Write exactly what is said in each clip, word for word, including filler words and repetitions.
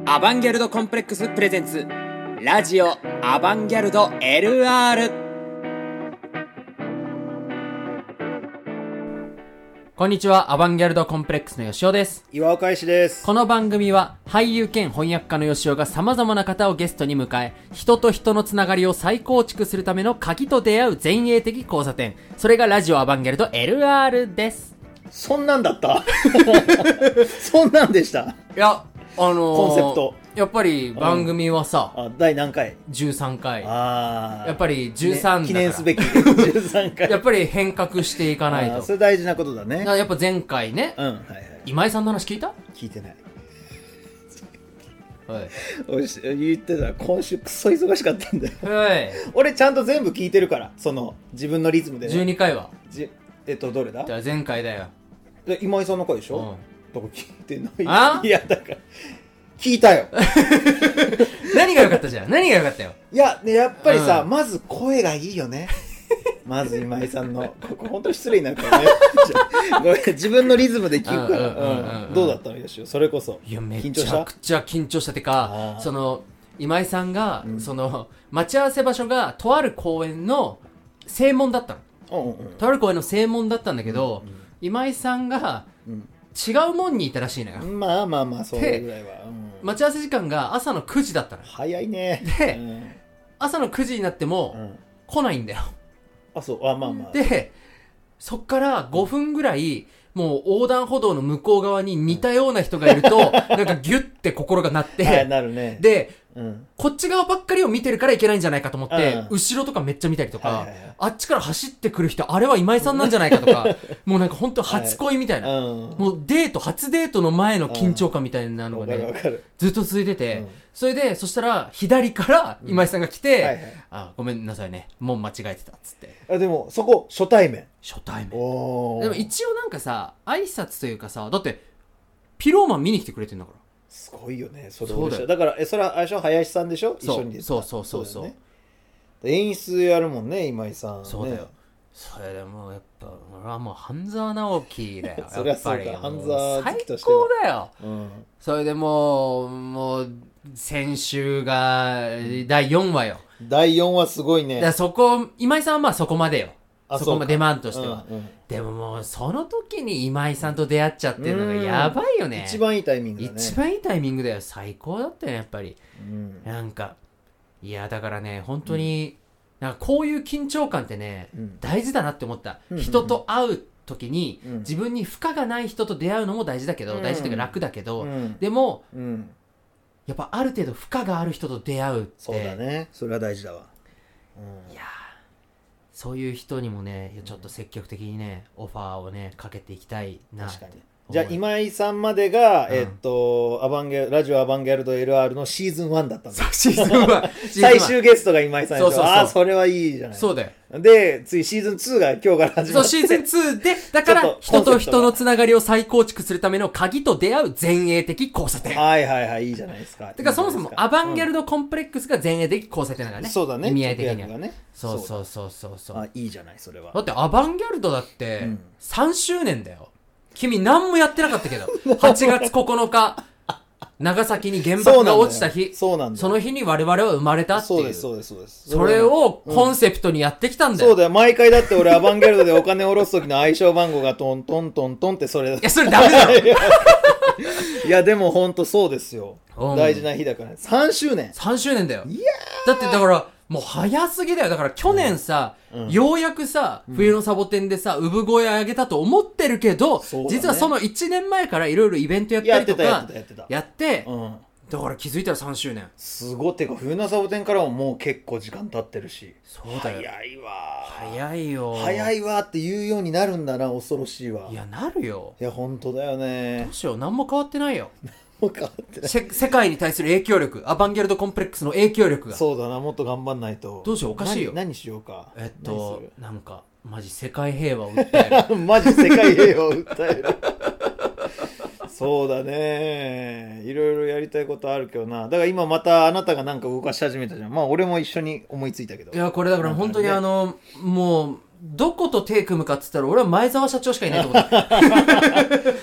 アバンギャルドコンプレックスプレゼンツラジオアバンギャルド エルアール。 こんにちは、アバンギャルドコンプレックスのよしおです。 岩岡石です。 この番組は俳優兼翻訳家のよしおが様々な方をゲストに迎え、人と人のつながりを再構築するための鍵と出会う前衛的交差点、それがラジオアバンギャルド エルアール です。 そんなんだったそんなんでした。 いや、あのー、 コンセプトやっぱり番組はさ、 うん、あ第何回じゅうさんかい。 あやっぱりじゅうさんだから、 ね、記念すべきじゅうさんかいやっぱり変革していかないと。 それ大事なことだね。 やっぱ前回ね、 うん、はいはい、 今井さんの話聞いた？ 聞いてない。 はい、 俺言ってたら今週クソ忙しかったんだよ。 はい、 俺ちゃんと全部聞いてるから、その自分のリズムでね。 じゅうにかいはじえっとどれだ？ じゃあ前回だよ。 で今井さんの回でしょ、うん、どこ聞いてんの？ あいやだから聞いたよ何が良かったじゃん。何が良かったよ。 いや、ね、やっぱりさ、 うん、 まず声がいいよねまず今井さんのここ本当に失礼になるからねごめん、自分のリズムで聞くからどうだったのよしお、それこそ。 いやめちゃくちゃ緊張したってか、その今井さんが、うん、その待ち合わせ場所がとある公園の正門だったの、うんうん、とある公園の正門だったんだけど、うんうん、今井さんが、うん、違う門にいたらしいのよ。 まあまあまあそれぐらいは、 うん、待ち合わせ時間が朝のくじだったの。 早いね。 で、 うん、 朝のくじになっても、うん、来ないんだよ。 あ、そう、あ、まあまあ。 で、そっからごふんぐらい、もう横断歩道の向こう側に似たような人がいると、うん、なんかギュッて心が鳴って、 はい、なるね。 で、 うん、 こっち側ばっかりを見てるからいけないんじゃないかと思って、 うん、 後ろとかめっちゃ見たりとか、 はいはいはい、 あっちから走ってくる人、あれは今井さんなんじゃないかとか、もうなんか本当初恋みたいな、はい、うん、もうデート、初デートの前の緊張感みたいなのがね、ずっと続いてて、うん、それで、そしたら左から今井さんが来て、うん、はいはい、あ、ごめんなさいね、もう間違えてたっつって。 あ、でもそこ初対面。 初対面。おー。でも一応なんかさ、挨拶というかさ、だってピローマン見に来てくれてんだから。 すごいよね。それそうだよ。だからえそれはあれでしょ、林さんでしょ、一緒に出てた。 そうそうそうそう、 ね、演出やるもんね、今井さん、ね、 そうだよ。それでもうやっぱ俺はもう半沢直樹だよそりゃそうか、半沢好きとしては最高だよ、 うん、 それでもうもう先週がだいよんわよ。 だいよんわすごいね。 だからそこ今井さんはまあそこまでよ。そこまで出番としては、 うんうん、 でももうその時に今井さんと出会っちゃってるのがやばいよね。 一番いいタイミングだね。 一番いいタイミングだよ。最高だったよやっぱり、 うん、 なんかいやだからね本当に、うん、なんかこういう緊張感ってね、うん、大事だなって思った、うん、人と会う時に、うん、自分に負荷がない人と出会うのも大事だけど、うん、大事というか楽だけど、うん、でも、うん、やっぱある程度負荷がある人と出会うって。 そうだね、それは大事だわ、 うん、いやそういう人にもねちょっと積極的にねオファーをねかけていきたいなって。 じゃあ今井さんまでが、うん、えっとアバンギャラジオアバンギャルド エルアール のシーズンワンだったんだ。 シーズンワン最終ゲストが今井さんでしょ。 そうそうそう、 ああそれはいいじゃない。 そうだよ。 で次シーズンツーが今日から始まって、 そうシーズンツーでだから人と人のつながりを再構築するための鍵と出会う前衛的交差点。 はいはいはい、いいじゃないですか。 てかそもそもアバンギャルドコンプレックスが前衛的交差点だからね、 うん、そうだね、 意味合い的にはね。 そうそうそうそうそう。 あ、いいじゃないそれは。 だってアバンギャルドだってさんしゅうねんだよ。君何もやってなかったけどはちがつここのか長崎に原爆が落ちた日、 そうなんだよ。 その日に我々は生まれたっていう。 そうですそうですそうです。 それをコンセプトにやってきたんだよ、 うん、そうだよ。毎回だって俺アバンギャルドでお金下ろす時の暗証番号がトントントントンってそれだ。 いやそれダメだよいやでもほんとそうですよ、うん、大事な日だから、ね、さんしゅうねんさんしゅうねんだよ。 いやだってだからもう早すぎだよ。だから去年さ、うん、ようやくさ、うん、冬のサボテンでさ産声上げたと思ってるけど、ね、実はそのいちねんまえからいろいろイベントやったりとかやってたやってたやってたやって、 うん、 だから気づいたらさんしゅうねん。 すごい。てか冬のサボテンからももう結構時間経ってるし。 そうだよ。 早いわ早いよ。 早いわって言うようになるんだな。恐ろしいわ。 いやなるよ。 いや本当だよね。 どうしよう、何も変わってないよ。 もう変わってない。 世界に対する影響力、アバンギャルドコンプレックスの影響力が。 そうだな、もっと頑張んないと。 どうしよう、おかしいよ。 何, 何しようか。 えっとなんかマジ世界平和を訴えるマジ世界平和を訴えるそうだね、いろいろやりたいことあるけどな。だから今またあなたがなんか動かし始めたじゃん。まあ俺も一緒に思いついたけど。 いやこれだから本当にあの、ね、もうどこと手組むかっつったら俺は前澤社長しかいないと思った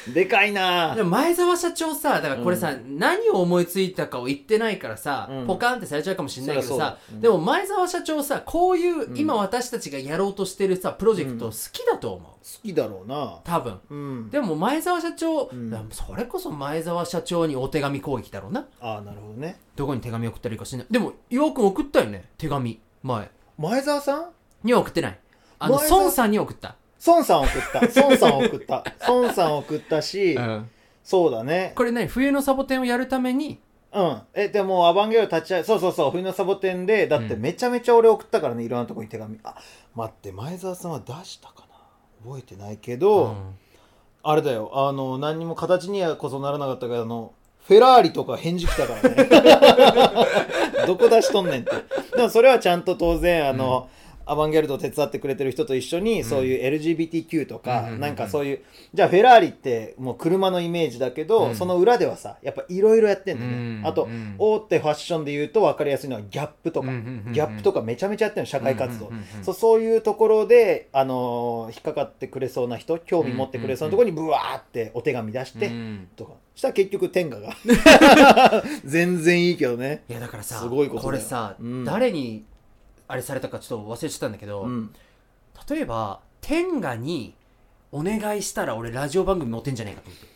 でかいな。 でも前澤社長さ、だからこれさ、うん、何を思いついたかを言ってないからさ、うん、ポカンってされちゃうかもしれないけどさ、うん、でも前澤社長さ、こういう今私たちがやろうとしてるさプロジェクト好きだと思う、うん、好きだろうな多分、うん、でも前澤社長、うん、それこそ前澤社長にお手紙攻撃だろうな。 ああ、なるほどね。 どこに手紙送ったらいいか知らない。でも岩尾くん送ったよね、手紙。前前澤さんには送ってない。あの孫さんに送った。 孫さん送った孫さん送った孫さん送ったし、うん、そうだね。 これね、冬のサボテンをやるために、 うんえでもアバンギャルド立ち会い、そうそうそう、冬のサボテンで、だってめちゃめちゃ俺送ったからね、いろんなとこに手紙。あ、待って、前澤さんは出したかな、覚えてないけど、うん、あれだよ、あの何にも形にはこそならなかったけど、あのフェラーリとか返事来たからねどこ出しとんねんって。でもそれはちゃんと当然あの、うんアバンギャルドを手伝ってくれてる人と一緒に、そういう エルジービーティーキュー とか、うん、なんかそういう、じゃあフェラーリってもう車のイメージだけど、うん、その裏ではさ、やっぱいろいろやってんだよね、うん、あと、うん、大手ファッションで言うと分かりやすいのはギャップとか、うん、ギャップとかめちゃめちゃやってるの、社会活動、うん、そうそういうところで、あのー、引っかかってくれそうな人、興味持ってくれそうなところにブワーってお手紙出して、うん、とかしたら結局天下が全然いいけどね。 いやだからさ、 すごいことだよ。 これさ、うん、誰にあれされたかちょっと忘れちゃったんだけど、うん、例えば天下にお願いしたら俺ラジオ番組持てんじゃねえかと思って。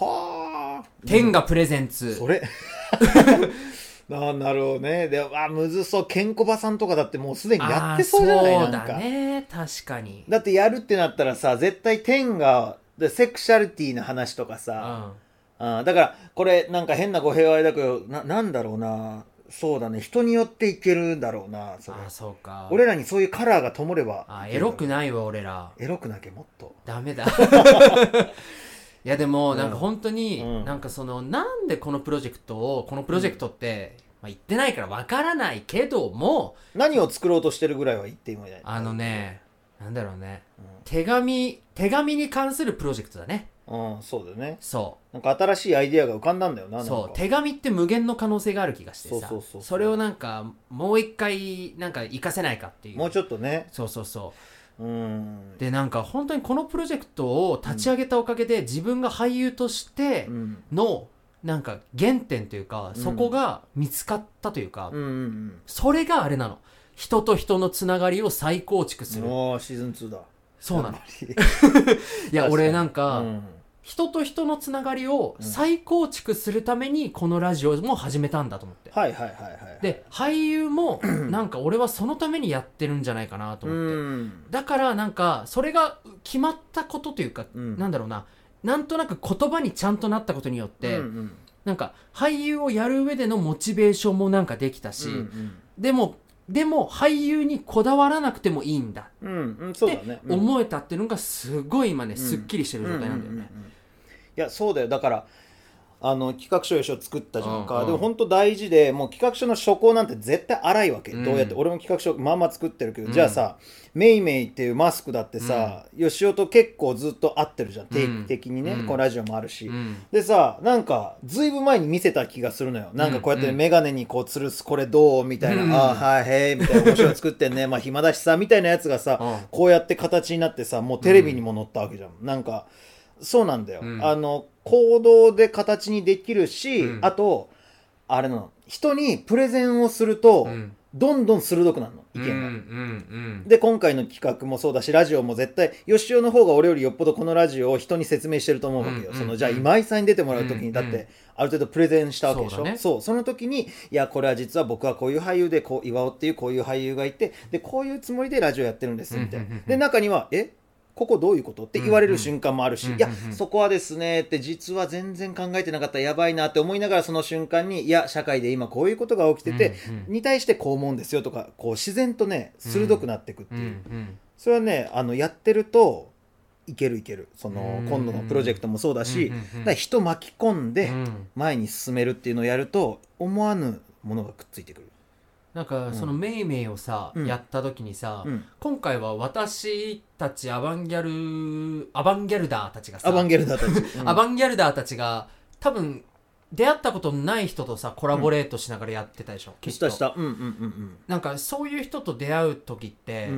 はあ。天下プレゼンツ、うん、それあ、なるほどね。で、あ、むずそう。ケンコバさんとかだってもうすでにやってそうじゃない。 そうだね、確かに。 だってやるってなったらさ、絶対天下でセクシャリティな話とかさ、うん、あ、だからこれなんか変な語弊はあれだけど、な、なんだろうな、そうだね、人によっていけるんだろうな、それ。 あ、そうか。 俺らにそういうカラーが灯れば。 あ、エロくないわ俺ら。 エロくなきゃもっとダメだいやでもなんか本当に、うん、なんかそのなんでこのプロジェクトをこのプロジェクトって、うん、まあ、言ってないからわからないけども、 何を作ろうとしてるぐらいは言っていいもんじゃない。 あのね、なんだろうね、うん、手紙手紙に関するプロジェクトだね。 うん、そうだね。 そうなんか新しいアイディアが浮かんだんだよな。 そう、手紙って無限の可能性がある気がしてさ、そうそうそうそう、それをなんかもう一回なんか活かせないかっていう。 もうちょっとね。 そうそうそう。うん、でなんか本当にこのプロジェクトを立ち上げたおかげで、うん、自分が俳優としてのなんか原点というか、うん、そこが見つかったというか、うんうんうん、それがあれなの、人と人のつながりを再構築する。 おー、シーズンツーだ。 そうなのいや俺なんか、うん、人と人のつながりを再構築するためにこのラジオも始めたんだと思って、 はいはいはいはい、 で俳優もなんか俺はそのためにやってるんじゃないかなと思って、うん、だからなんかそれが決まったことというか、うん、なんだろうな、なんとなく言葉にちゃんとなったことによって、うんうん、なんか俳優をやる上でのモチベーションもなんかできたし、うんうん、でもでも俳優にこだわらなくてもいいんだって思えたっていうのがすごい今ね、すっきりしてる状態なんだよね。 いやそうだよ。だからあの企画書よしを作ったじゃんか、うんうん、でも本当大事で、もう企画書の初稿なんて絶対荒いわけ、うん、どうやって俺も企画書まあまあ作ってるけど、うん、じゃあさメイメイっていうマスクだってさ、うん、よしおと結構ずっと会ってるじゃん、定期的にね、うん、このラジオもあるし、うん、でさなんかずいぶん前に見せた気がするのよ、うん、なんかこうやってメガネにこう吊るすこれどうみたいな、うん、ああはいへいみたいな面白い作ってんねまあ暇だしさみたいなやつがさ、うん、こうやって形になってさもうテレビにも載ったわけじゃん、うん、なんかそうなんだよ、うん、あの行動で形にできるし、うん、あとあれの人にプレゼンをすると、うん、どんどん鋭くなるの意見が、うんうんうん、で今回の企画もそうだしラジオも絶対よしおの方が俺よりよっぽどこのラジオを人に説明してると思うわけよ、うんうんうん、そのじゃあ今井さんに出てもらう時に、うんうん、だってある程度プレゼンしたわけでしょ、そうだね、そうその時にいやこれは実は僕はこういう俳優でこう岩尾っていうこういう俳優がいてでこういうつもりでラジオやってるんですみたいな、うんうんうん、で中にはえここどういうことって言われる瞬間もあるし、うんうん、いやそこはですねって実は全然考えてなかったやばいなって思いながらその瞬間にいや社会で今こういうことが起きてて、うんうん、に対してこう思うんですよとかこう自然とね鋭くなっていくっていう、うんうん、それはねあのやってるといけるいけるその、うん、今度のプロジェクトもそうだし、うんうんうん、だから人巻き込んで前に進めるっていうのをやると思わぬものがくっついてくる。 なんかそのメイメイをさ、うん、やった時にさ、うん、今回は私たちアバンギャルアバンギャルダーたちがさアバンギャルダーたち、 うん、アバンギャルダーたちが多分出会ったことない人とさコラボレートしながらやってたでしょ、うん、 きっとしたした、うんうんうんうん、 なんかそういう人と出会う時って、うん、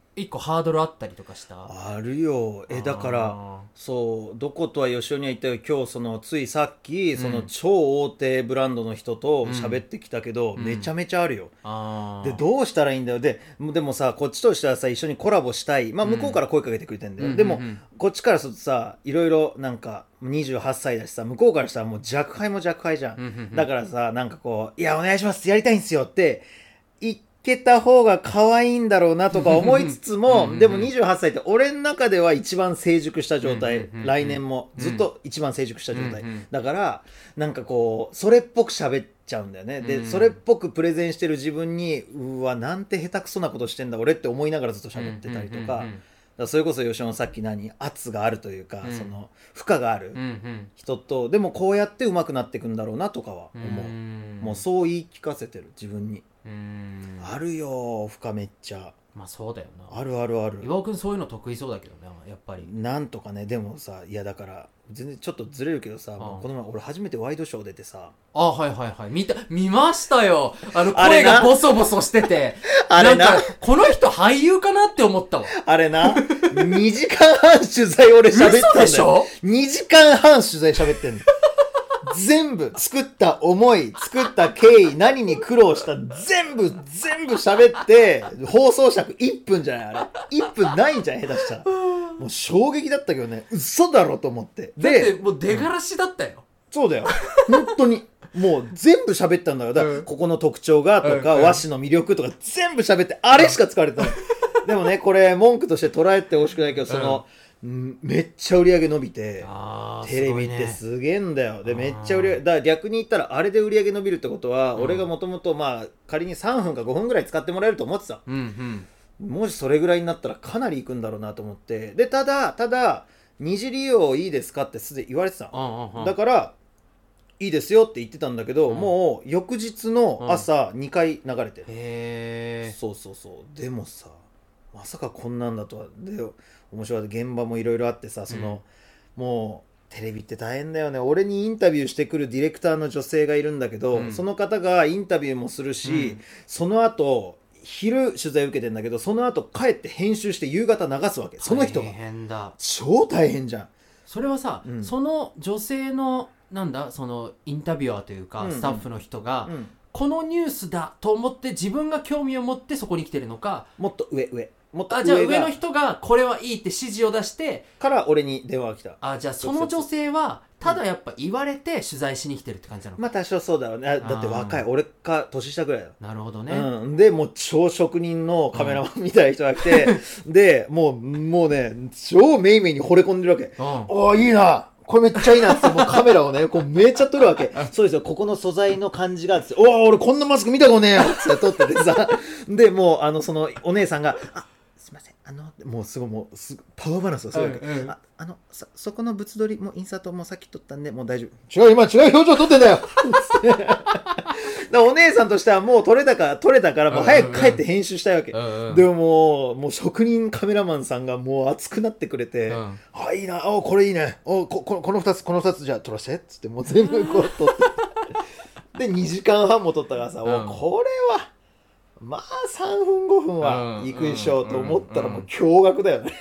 一個ハードルあったりとかした？ あるよ。えだからそうどことは吉尾には言ったよ。今日そのついさっき、うん、その超大手ブランドの人と喋ってきたけど、うん、めちゃめちゃあるよ、うん、でどうしたらいいんだよ。ででもさこっちとしてはさ一緒にコラボしたい、まあ向こうから声かけてくれてんだよ、うん、でも、うんうんうん、こっちからするとさいろいろなんかにじゅうはっさいだしさ向こうからしたらもう若輩も若輩じゃん、うんうんうん、だからさなんかこういやお願いしますやりたいんすよって言ってけた方が可愛いんだろうなとか思いつつもでもにじゅうはっさいって俺の中では一番成熟した状態、来年もずっと一番成熟した状態だからなんかこうそれっぽく喋っちゃうんだよね。でそれっぽくプレゼンしてる自分にうわなんて下手くそなことしてんだ俺って思いながらずっと喋ってたりとか、だからそれこそ吉野のさっき何圧があるというか、その負荷がある人とでもこうやって上手くなっていくんだろうなとかは思う。もうそう言い聞かせてる自分に。うーんあるよ負荷めっちゃ。 まあそうだよな。 あるあるある。 岩尾くんそういうの得意そうだけどねやっぱり。 なんとかね。でもさいやだから全然ちょっとずれるけどさ、もうこの前俺初めてワイドショー出てさあはいはいはい見た見ましたよ。あの声がボソボソしててあれななんかこの人俳優かなって思ったわ。 あれなにじかんはん取材俺喋ったんだよ。 嘘でしょ。 にじかんはん取材喋ってんの全部作った思い作った経緯何に苦労した全部全部喋って放送尺いっぷんじゃないあれいっぷんないんじゃん下手したら。もう衝撃だったけどね嘘だろと思って。 でだってもう出がらしだったよ、うん、 そうだよ本当にもう全部喋ったんだよ。だからここの特徴がとか、うん、和紙の魅力とか全部喋ってあれしか使われてない、うん、でもねこれ文句として捉えてほしくないけどその、うんめっちゃ売り上げ伸びてテレビってすげえんだよ、ね、でめっちゃ売り上げだから逆に言ったらあれで売り上げ伸びるってことは、うん、俺がもともとまあ仮にさんぷんかごふんぐらい使ってもらえると思ってた、うんうん、もしそれぐらいになったらかなりいくんだろうなと思って。でただただ二次利用いいですかってすでに言われてた、うんうん、だからいいですよって言ってたんだけど、うん、もう翌日の朝にかい流れてる、うん、へーそうそうそうでもさまさかこんなんだとは。で面白い現場もいろいろあってさその、うん、もうテレビって大変だよね。俺にインタビューしてくるディレクターの女性がいるんだけど、うん、その方がインタビューもするし、うん、その後昼取材受けてんだけどその後帰って編集して夕方流すわけ。その人が大変だ。 超大変じゃん。 それはさ、うん、その女性のなんだそのインタビュアーというか、うんうん、スタッフの人が、うん、このニュースだと思って自分が興味を持ってそこに来てるのか、 もっと上上もっとあじゃあ上の人がこれはいいって指示を出してから俺に電話が来た。 あじゃあその女性はただやっぱ言われて取材しに来てるって感じなのか、 まあ多少そうだろうね。だって若い俺か年下ぐらいだよ。 なるほどね、 うん、でもう超職人のカメラマンみたいな人が来て、うん、でもうもうね超メイメイに惚れ込んでるわけ、うん、おーいいなこれめっちゃいいなってもうカメラをねこうめっちゃ撮るわけそうですよここの素材の感じがっておー俺こんなマスク見たことねえよって撮っててさでもうあのそのお姉さんがあすいませんあのもうすごいもうすパワーバランスがすごいわけ、うんうん、ああのさそこの物撮りもインサートもさっき撮ったんでもう大丈夫。違う今違う表情撮ってんだよだお姉さんとしてはもう撮れたから撮れたからもう早く帰って編集したいわけ、うんうん、でももうもう職人カメラマンさんがもう熱くなってくれて、うん、あいいなおこれいいねおこここのふたつこのふたつじゃあ撮らせっつってもう全部こう撮ってでにじかんはんも撮ったからさ、うん、おこれはまあさんぷんごふんは行くでしょうと思ったらもう驚愕だよね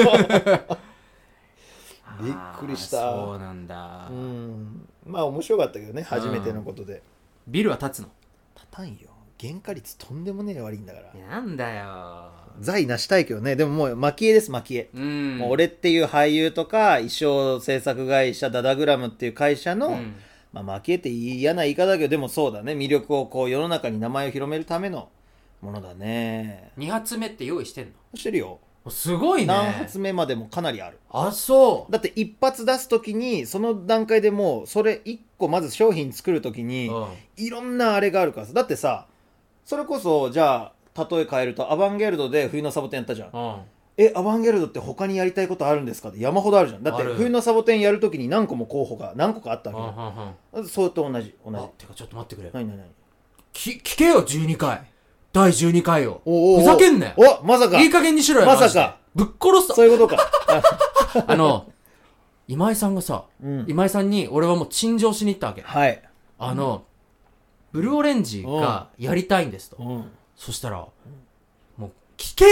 びっくりした。 そうなんだ。 うんまあ面白かったけどね初めてのことで、うん、 ビルは建つの？ 建たんよ。原価率とんでもねえ悪いんだから。 なんだよ財なしたいけどね。でももう蒔絵です蒔絵、うん、もう俺っていう俳優とか衣装制作会社ダダグラムっていう会社の、うんまあ、蒔絵って嫌な言い方だけどでもそうだね魅力をこう世の中に名前を広めるためのものだね。 に発目って用意してんの？ してるよ。 すごいね。 何発目までもかなりある。 あそうだって一発出すときにその段階でもうそれいっこまず商品作るときに、うん、いろんなあれがあるからさ。だってさそれこそじゃあ例え変えるとアバンギャルドで冬のサボテンやったじゃん、うん、えアバンギャルドって他にやりたいことあるんですかって山ほどあるじゃん。だって冬のサボテンやるときに何個も候補が何個かあったわけ、うんうん、それと同じ同じ。あてかちょっと待ってくれ。 何何何き聞けよじゅうにかいだいじゅうにかいをおおおふざけんなよ。 おまさかいい加減にしろよ。 まさかぶっ殺すとそういうことかあの今井さんがさ、うん、今井さんに俺はもう陳情しに行ったわけ。 はいあの、うん、ブルーオレンジがやりたいんですと、うん、そしたら、うん、もう聞けよ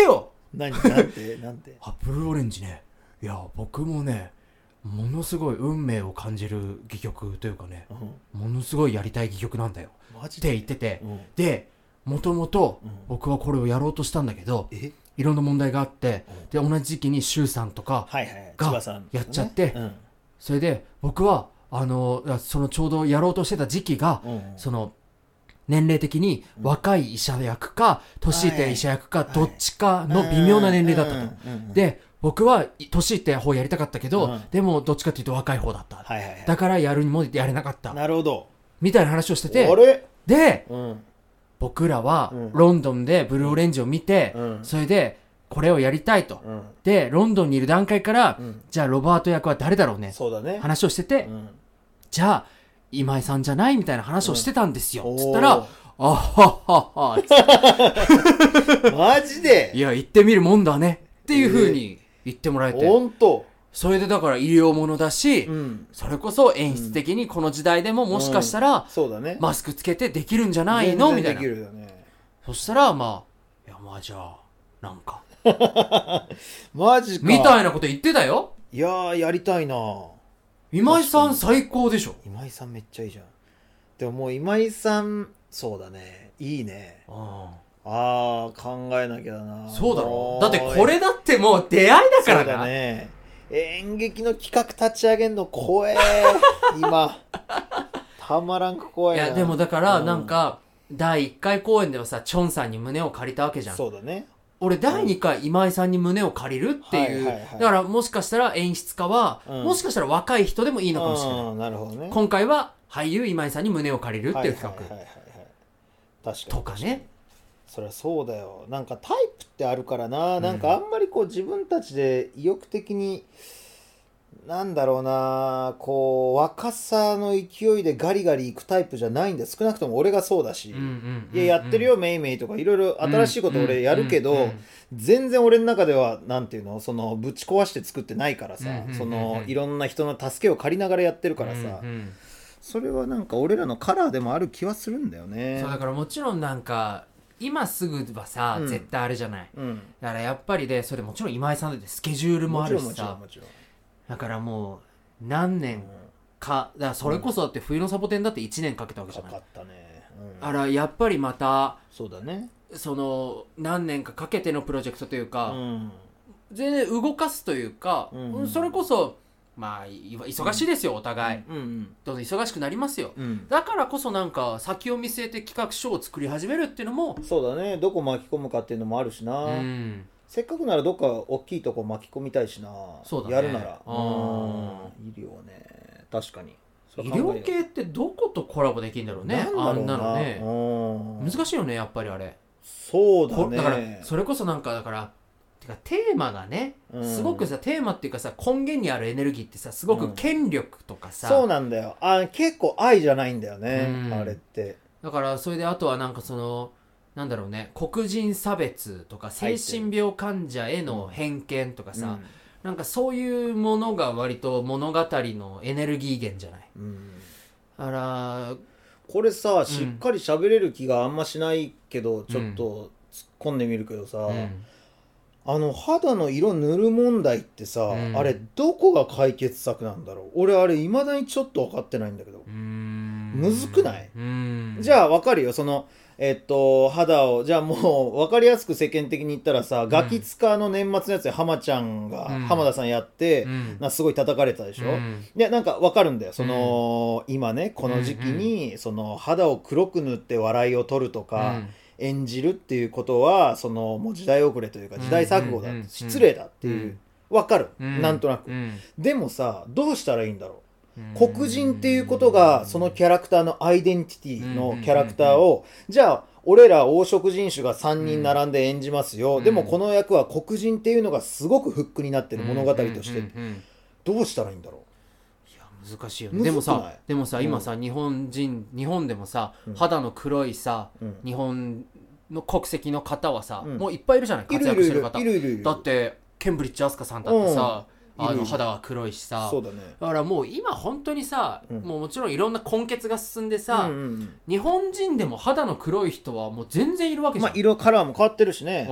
何なんてなんてあブルーオレンジね、いや僕もねものすごい運命を感じる戯曲というかね、うん、ものすごいやりたい戯曲なんだよって言ってて、うん、でもともと僕はこれをやろうとしたんだけど、うん、いろんな問題があって、うん、で同じ時期に周さんとかがやっちゃって、はいはいねうん、それで僕はあのそのちょうどやろうとしてた時期が、うん、その年齢的に若い医者役か、うん、年いって医者役か、はい、どっちかの微妙な年齢だったと、はい、で僕は年いって方やりたかったけど、うん、でもどっちかっていうと若い方だった、はいはいはい、だからやるにもやれなかった、 なるほどみたいな話をしてて、 あれで、 うん、 僕らはロンドンでブルーオレンジを見て、うん、それでこれをやりたいと、うん、でロンドンにいる段階から、うん、じゃあロバート役は誰だろうね、 そうだね話をしてて、うん、じゃあ今井さんじゃないみたいな話をしてたんですよ、うん、つったらあはははつマジでいや言ってみるもんだねっていう風に言ってもらえて、 本当それでだから医療ものだし、うん、それこそ演出的にこの時代でももしかしたら、うんそうだね、 マスクつけてできるんじゃないのみたいな、 ね、 そしたらまあいやまあじゃあなんかマジかみたいなこと言ってたよ。 いやーやりたいな。 今井さん最高でしょ。 今井さんめっちゃいいじゃん。でももう今井さんそうだね、いいね。ああ考えなきゃだな。 そうだろう。だってこれだってもう出会いだからな。 そうだね。演劇の企画立ち上げんの怖え今たまらんく怖いな。 いやでもだからなんか、うん、だいいっかい公演ではさチョンさんに胸を借りたわけじゃん。 そうだね。 俺だいにかい今井さんに胸を借りるっていう、はいはいはい、だからもしかしたら演出家は、うん、もしかしたら若い人でもいいのかもしれない、うん、 なるほどね。 今回は俳優今井さんに胸を借りるっていう企画、 はいはいはいはい、確かにとかね。 そりゃそうだよ。なんかタイプってあるからな、うん、なんかあんまりこう自分たちで意欲的になんだろうな、こう若さの勢いでガリガリいくタイプじゃないんだ。少なくとも俺がそうだし、うんうんうんうん、いややってるよメイメイとかいろいろ新しいこと俺やるけど、うんうんうんうん、全然俺の中ではなんていうの、そのぶち壊して作ってないからさ、うんうんうんうん、そのいろんな人の助けを借りながらやってるからさ、うんうん、それはなんか俺らのカラーでもある気はするんだよね。 そうだからもちろんなんか今すぐはさ、うん、絶対あれじゃない、うん、だからやっぱりでそれもちろん今井さんだってスケジュールもあるしさ、もちろんもちろんもちろん、だからもう何年か、だからそれこそだって冬のサボテンだっていちねんかけたわけじゃない。 かかったね、 うん、あらやっぱりまたそうだね、 その何年かかけてのプロジェクトというか、うん、全然動かすというか、うんうん、それこそまあ忙しいですよ、うん、お互い、うんうん、どんどん忙しくなりますよ、うん、だからこそなんか先を見据えて企画書を作り始めるっていうのもそうだね、どこ巻き込むかっていうのもあるしな、うん、せっかくならどっか大きいとこ巻き込みたいしな。そうだね、やるなら。うん、医療ね、確かに。 医療系ってどことコラボできるんだろうね。なんだろうな、あんなのね。難しいよねやっぱりあれ。 そうだね。 だからそれこそなんかだからてかテーマがね、うん、すごくさテーマっていうかさ根源にあるエネルギーってさすごく権力とかさ、 うん、そうなんだよ。あ結構愛じゃないんだよね、うん、あれって。 だからそれであとはなんかそのなんだろうね、黒人差別とか精神病患者への偏見とかさ、うん、なんかそういうものが割と物語のエネルギー源じゃない、うん、あらこれさ、しっかり喋れる気があんましないけど、うん、ちょっと突っ込んでみるけどさ、うん、あの肌の色塗る問題ってさ、うん、あれどこが解決策なんだろう。俺あれ未だにちょっと分かってないんだけど、うーんむずくない？うーんじゃあ分かるよ、そのえっと肌をじゃあもう分かりやすく世間的に言ったらさ、うん、ガキ使の年末のやつで浜ちゃんが、うん、浜田さんやって、うん、なすごい叩かれたでしょ、うん、いやなんか分かるんだよ、その、うん、今ねこの時期に、うんうん、その肌を黒く塗って笑いを取るとか、うん、演じるっていうことはそのもう時代遅れというか時代錯誤だ、うんうん、失礼だっていう、うん、分かる、うん、なんとなく、うん、でもさどうしたらいいんだろう。黒人っていうことがそのキャラクターのアイデンティティのキャラクターを、じゃあ俺ら黄色人種がさんにん並んで演じますよ、でもこの役は黒人っていうのがすごくフックになってる物語としてどうしたらいいんだろう。 いや難しいよね。でもさでもさ今さ、うん、日本人日本でもさ肌の黒いさ、うん、日本の国籍の方はさ、うん、もういっぱいいるじゃない、活躍してる方。いるいるいるいる。だってケンブリッジ飛鳥さんだってさ、 あの肌は黒いしさ。 そうだね。 だからもう今本当にさ、うん、もうもちろんいろんな根血が進んでさ、うんうんうん、日本人でも肌の黒い人はもう全然いるわけじゃん。 まあ色カラーも変わってるしね、うん、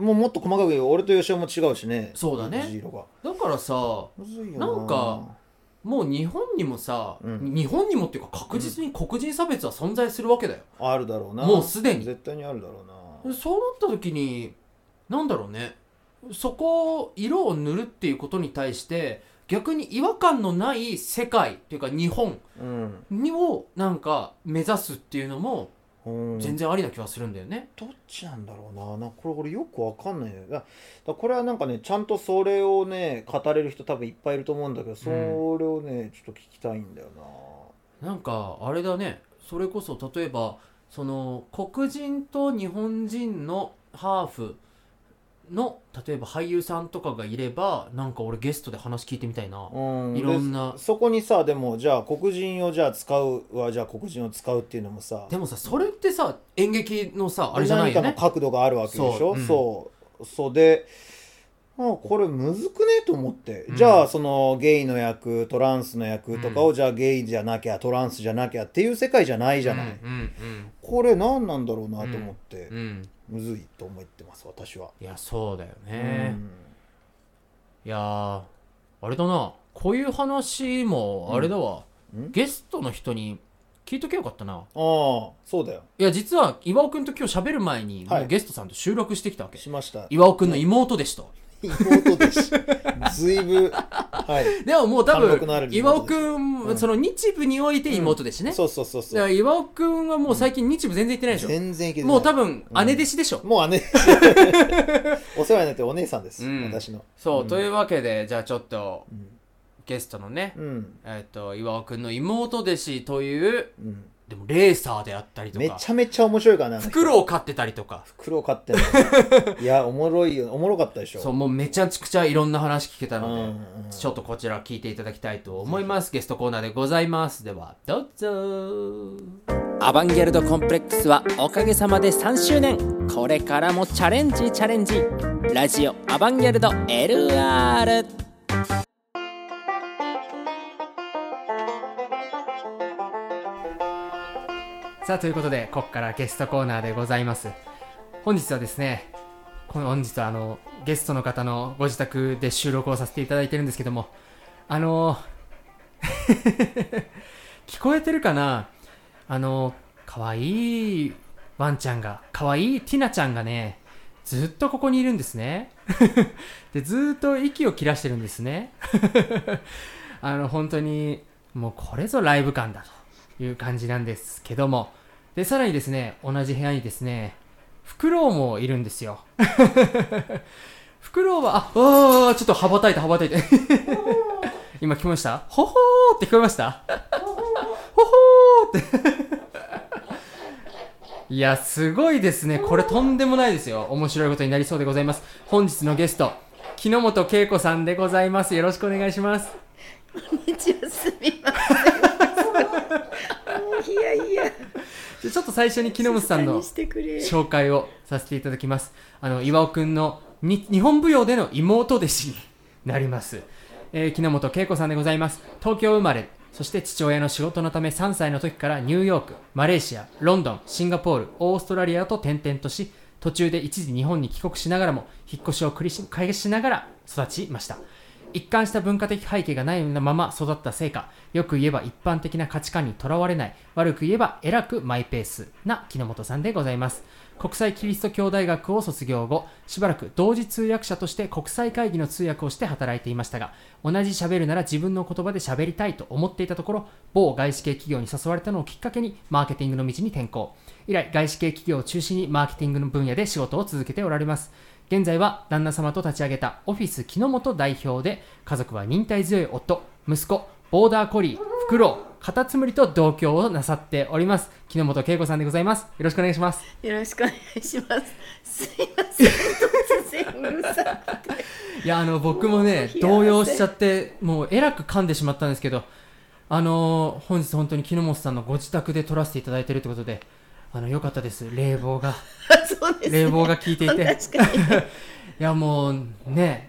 もうもっと細かく言う俺と吉尾も違うしね。 そうだね。 色がだからさ、むずいよな。なんかもう日本にもさ、うん、日本にもっていうか確実に黒人差別は存在するわけだよ、 うん、あるだろうな。 もうすでに絶対にあるだろうな。 そうなった時になんだろうね、そこを色を塗るっていうことに対して逆に違和感のない世界っていうか日本にをなんか目指すっていうのも全然ありな気はするんだよね、 うん、どっちなんだろうな。なんかこれ俺よくわかんないんだよ。だだこれはなんかねちゃんとそれをね語れる人多分いっぱいいると思うんだけど、それをね、うん、ちょっと聞きたいんだよな。なんかあれだね、それこそ例えばその黒人と日本人のハーフの例えば俳優さんとかがいればなんか俺ゲストで話聞いてみたいな、うん、いろんな。 そこにさでもじゃあ黒人をじゃあ使うはじゃあ黒人を使うっていうのもさ、 でもさそれってさ演劇のさあれじゃないよね、 何かの角度があるわけでしょ。そう、うん、そうそうで、あこれむずくねと思って、うん、じゃあそのゲイの役トランスの役とかを、うん、じゃあゲイじゃなきゃトランスじゃなきゃっていう世界じゃないじゃない、うんうんうん、これ何なんだろうなと思って、うんうんむずいと思ってます私は。 いやそうだよね、うん、いやあれだな、こういう話もあれだわ、うん、ゲストの人に聞いとけよかったな。ああそうだよ。 いや実は岩尾くんと今日喋る前に、はい、もうゲストさんと収録してきたわけ。 しました。 岩尾くんの妹弟子と、 妹弟子ずいぶ、はい、 でももう多分岩尾くん、うん、その日舞において妹弟子ね、うん、 そうそうそうそう。 だから岩尾くんはもう最近日舞全然行ってないでしょ、うん、 全然行けてない。 もう多分姉弟子でしょ、 うん、もう姉お世話になってお姉さんです、うん、私の。そう、 うん、というわけでじゃあちょっと、うん、ゲストのね、うん、えっと岩尾くんの妹弟子という、うんでもレーサーであったりとかめちゃめちゃ面白いからね。 フクロウを飼ってたりとか。 フクロウを飼ってるいやおもろいよ、おもろかったでしょ。 そうもうめちゃくちゃいろんな話聞けたので、うんうん、ちょっとこちら聞いていただきたいと思います。ゲストコーナーでございます。ではどうぞ。アバンギャルドコンプレックスはおかげさまでさんしゅうねん、これからもチャレンジチャレンジ。ラジオアバンギャルド エルアール。さあということでここからゲストコーナーでございます。本日はですね、この本日はあのゲストの方のご自宅で収録をさせていただいてるんですけども、あの聞こえてるかな、あのかわいいワンちゃんが、かわいいティナちゃんがねずっとここにいるんですねでずっと息を切らしてるんですねあの本当にもうこれぞライブ感だという感じなんですけども、でさらにですね同じ部屋にですねフクロウもいるんですよフクロウはああちょっと羽ばたいて羽ばたいて今聞こえました？ほほーって聞こえました？ほほーっていやすごいですね、これとんでもないですよ。面白いことになりそうでございます。本日のゲスト木之本恵子さんでございます。よろしくお願いします。 こんにちは、すみませんいやいやちょっと最初に木之本さんの紹介をさせていただきます。あの岩尾くんのに日本舞踊での妹弟子になります、えー、木之本恵子さんでございます。東京生まれ、そして父親の仕事のためさんさいの時からニューヨーク、マレーシア、ロンドン、シンガポール、オーストラリアと転々とし、途中で一時日本に帰国しながらも引っ越しを繰り返しながら育ちました。一貫した文化的背景がないまま育ったせいか、よく言えば一般的な価値観にとらわれない、悪く言えば偉くマイペースな木之本さんでございます。国際キリスト教大学を卒業後、しばらく同時通訳者として国際会議の通訳をして働いていましたが、同じ喋るなら自分の言葉で喋りたいと思っていたところ、某外資系企業に誘われたのをきっかけにマーケティングの道に転向。以来、外資系企業を中心にマーケティングの分野で仕事を続けておられます。現在は旦那様と立ち上げたオフィス木之本代表で、家族は忍耐強い夫、息子、ボーダーコリー、フクロウ、カタツムリと同居をなさっております。木之本恵子さんでございます。よろしくお願いします。 よろしくお願いします。すいません、突然うるさくて。 いや、あの僕もね動揺しちゃってもうえらく噛んでしまったんですけど、あのー、本日本当に木之本さんのご自宅で撮らせていただいているということで、あの良かったです。冷房がそうです、ね、 冷房が効いていて確かにいやもうね、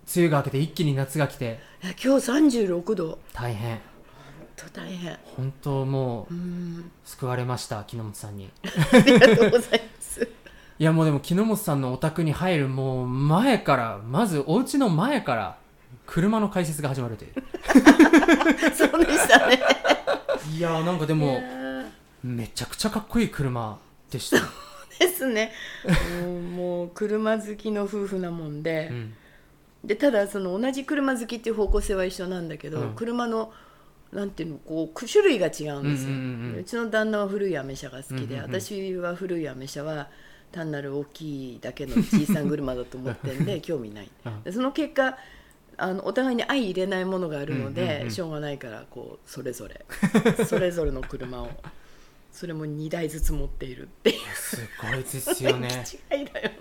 梅雨が明けて一気に夏が来て、 いや今日さんじゅうろくど、 大変、 本当大変。 本当もう、 うん、 救われました木之本さんに。 ありがとうございます。 いやもうでも木之本さんのお宅に入るもう前から、まずお家の前から車の解説が始まるという。 そうでしたね。 いやなんかでもめちゃくちゃかっこいい車でした。 そうですね。うん、もう車好きの夫婦なもんで、うん、でただその同じ車好きっていう方向性は一緒なんだけど、うん、車のなんていうのこう種類が違うんですよ、うんうんうん、うちの旦那は古いアメ車が好きで、うんうんうん、私は古いアメ車は単なる大きいだけの小さな車だと思ってるんで興味ない、うん、でその結果あのお互いに相入れないものがあるので、うんうんうん、しょうがないからこうそれぞれそれぞれの車をそれもにだいずつ持っているっていうすごいですよね。 違いだよ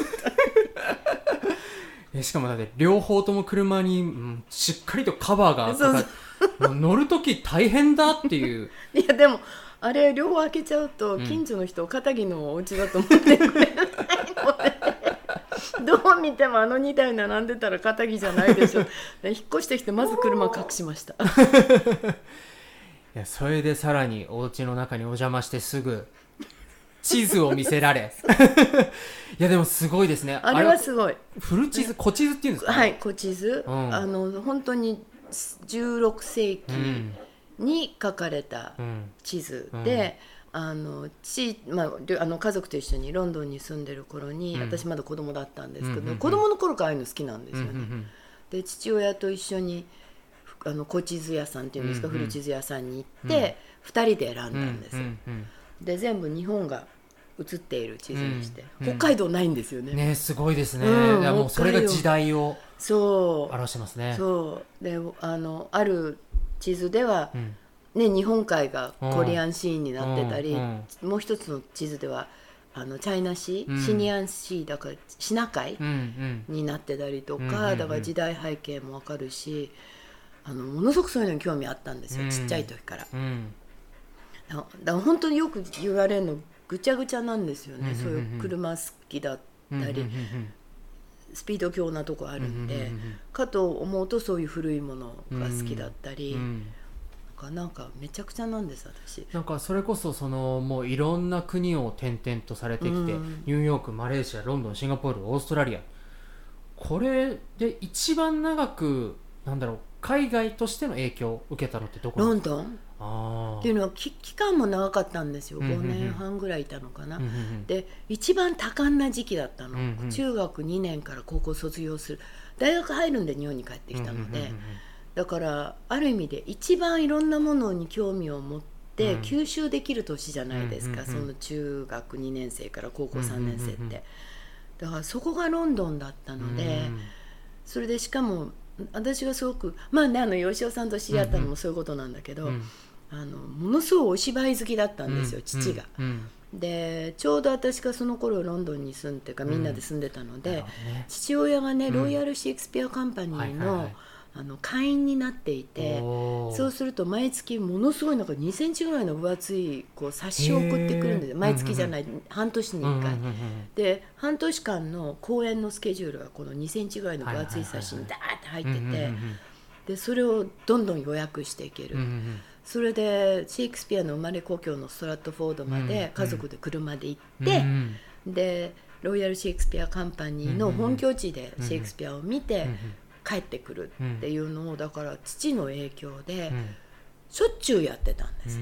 ね。しかもだって両方とも車に、うん、しっかりとカバーがかかって乗るとき大変だっていういやでもあれ両方開けちゃうと近所の人を片木のお家だと思ってくれないので、うん、どう見てもあのにだい並んでたら片木じゃないでしょ。引っ越してきてまず車隠しました。 いやそれでさらにお家の中にお邪魔してすぐ地図を見せられいやでもすごいですね。 あれはすごい。 古地図、古地図っていうんですか、ね、 はい古地図、うん、あの本当にじゅうろくせいきに書かれた地図で、うんうん、あのち、まあ、あの家族と一緒にロンドンに住んでる頃に、うん、私まだ子供だったんですけど、うんうんうん、子供の頃からああいうの好きなんですよね、うんうんうん、で父親と一緒にあの古地図屋さんっていうんですか、うんうん、古地図屋さんに行って、うん、ふたりで選んだんですよ、うんうんうん、で全部日本が写っている地図にして、うんうん、北海道ないんですよね。 ねすごいですね、うん、いやもうそれが時代をそう表してますね。 そうで あのある地図では、うんね、日本海がコリアンシーになってたり、うんうん、もう一つの地図ではあのチャイナシー、うん、シニアンシーだからシナ海になってたりとか、うんうん、だから時代背景もわかるし、あのものすごくそういうのに興味あったんですよ、うん、ちっちゃい時から、うん、だからだから本当によく言われるのぐちゃぐちゃなんですよね、うんうんうん、そういう車好きだったり、うんうんうん、スピード強なとこあるんで、うんうんうん、かと思うとそういう古いものが好きだったり、うんうんなんかめちゃくちゃなんです私。 なんかそれこそそのもういろんな国を転々とされてきて、うん、ニューヨーク、マレーシア、ロンドン、シンガポール、オーストラリア、これで一番長くなんだろう海外としての影響を受けたのってどこなんですか？ ロンドンあっていうのは期間も長かったんですよ。ごねんはんぐらいいたのかな、うんうんうん、で一番多感な時期だったの、うんうん、中学にねんから高校卒業する、大学入るんで日本に帰ってきたので、うんうんうんうん、だからある意味で一番いろんなものに興味を持って吸収できる年じゃないですか、うんうんうん、その中学にねんせいから高校さんねんせいって、うんうんうん、だからそこがロンドンだったので、うん、それでしかも私がすごくまあねあの吉尾さんと知り合ったのもそういうことなんだけど、うんうん、あのものすごいお芝居好きだったんですよ、うん、父が、うんうん、でちょうど私がその頃ロンドンに住んでかみんなで住んでたので、うんね、父親がねロイヤルシェイクスピアカンパニーの、うんはいはいはい、あの会員になっていて、そうすると毎月ものすごいなんかにセンチぐらいの分厚いこう冊子を送ってくるんですよ。毎月じゃない、うんうんうん、半年にいっかい、うんうんうん、で半年間の公演のスケジュールがこのにセンチぐらいの分厚い冊子にダーッて入ってて、はいはいはい、でそれをどんどん予約していける、うんうん、それでシェイクスピアの生まれ故郷のストラットフォードまで家族で車で行って、うんうん、でロイヤルシェイクスピアカンパニーの本拠地でシェイクスピアを見て、うんうんうん帰ってくるっていうのをだから父の影響でしょっちゅうやってたんです、うん、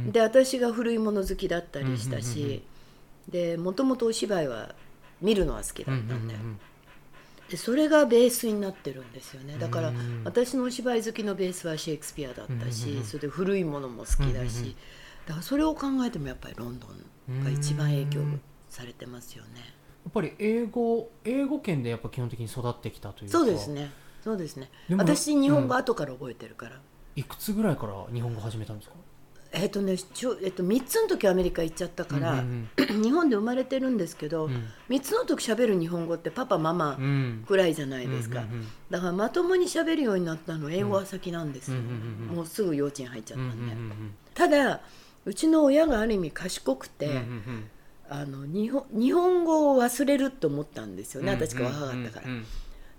で私が古いもの好きだったりしたし、うんうんうん、でもともとお芝居は見るのは好きだったんで、うんうんうん、でそれがベースになってるんですよね。だから私のお芝居好きのベースはシェイクスピアだったし、うんうんうん、それで古いものも好きだし、うんうん、だからそれを考えてもやっぱりロンドンが一番影響されてますよね。 やっぱり英語英語圏でやっぱ基本的に育ってきたというか。 そうですねそうですね。私日本語後から覚えてるから、うん、 いくつぐらいから日本語始めたんですか？ えっとねちょ、えっと、みっつの時アメリカ行っちゃったから、うんうんうん、日本で生まれてるんですけど、うん、みっつの時喋る日本語ってパパママぐらいじゃないですか、うんうんうんうん、だからまともに喋るようになったの英語は先なんですよ、うんうんうんうん、もうすぐ幼稚園入っちゃったんで、うんうんうん、ただうちの親がある意味賢くて、うんうんうんあの 日, 本日本語を忘れると思ったんですよね、私が若かったから、うんうんうん、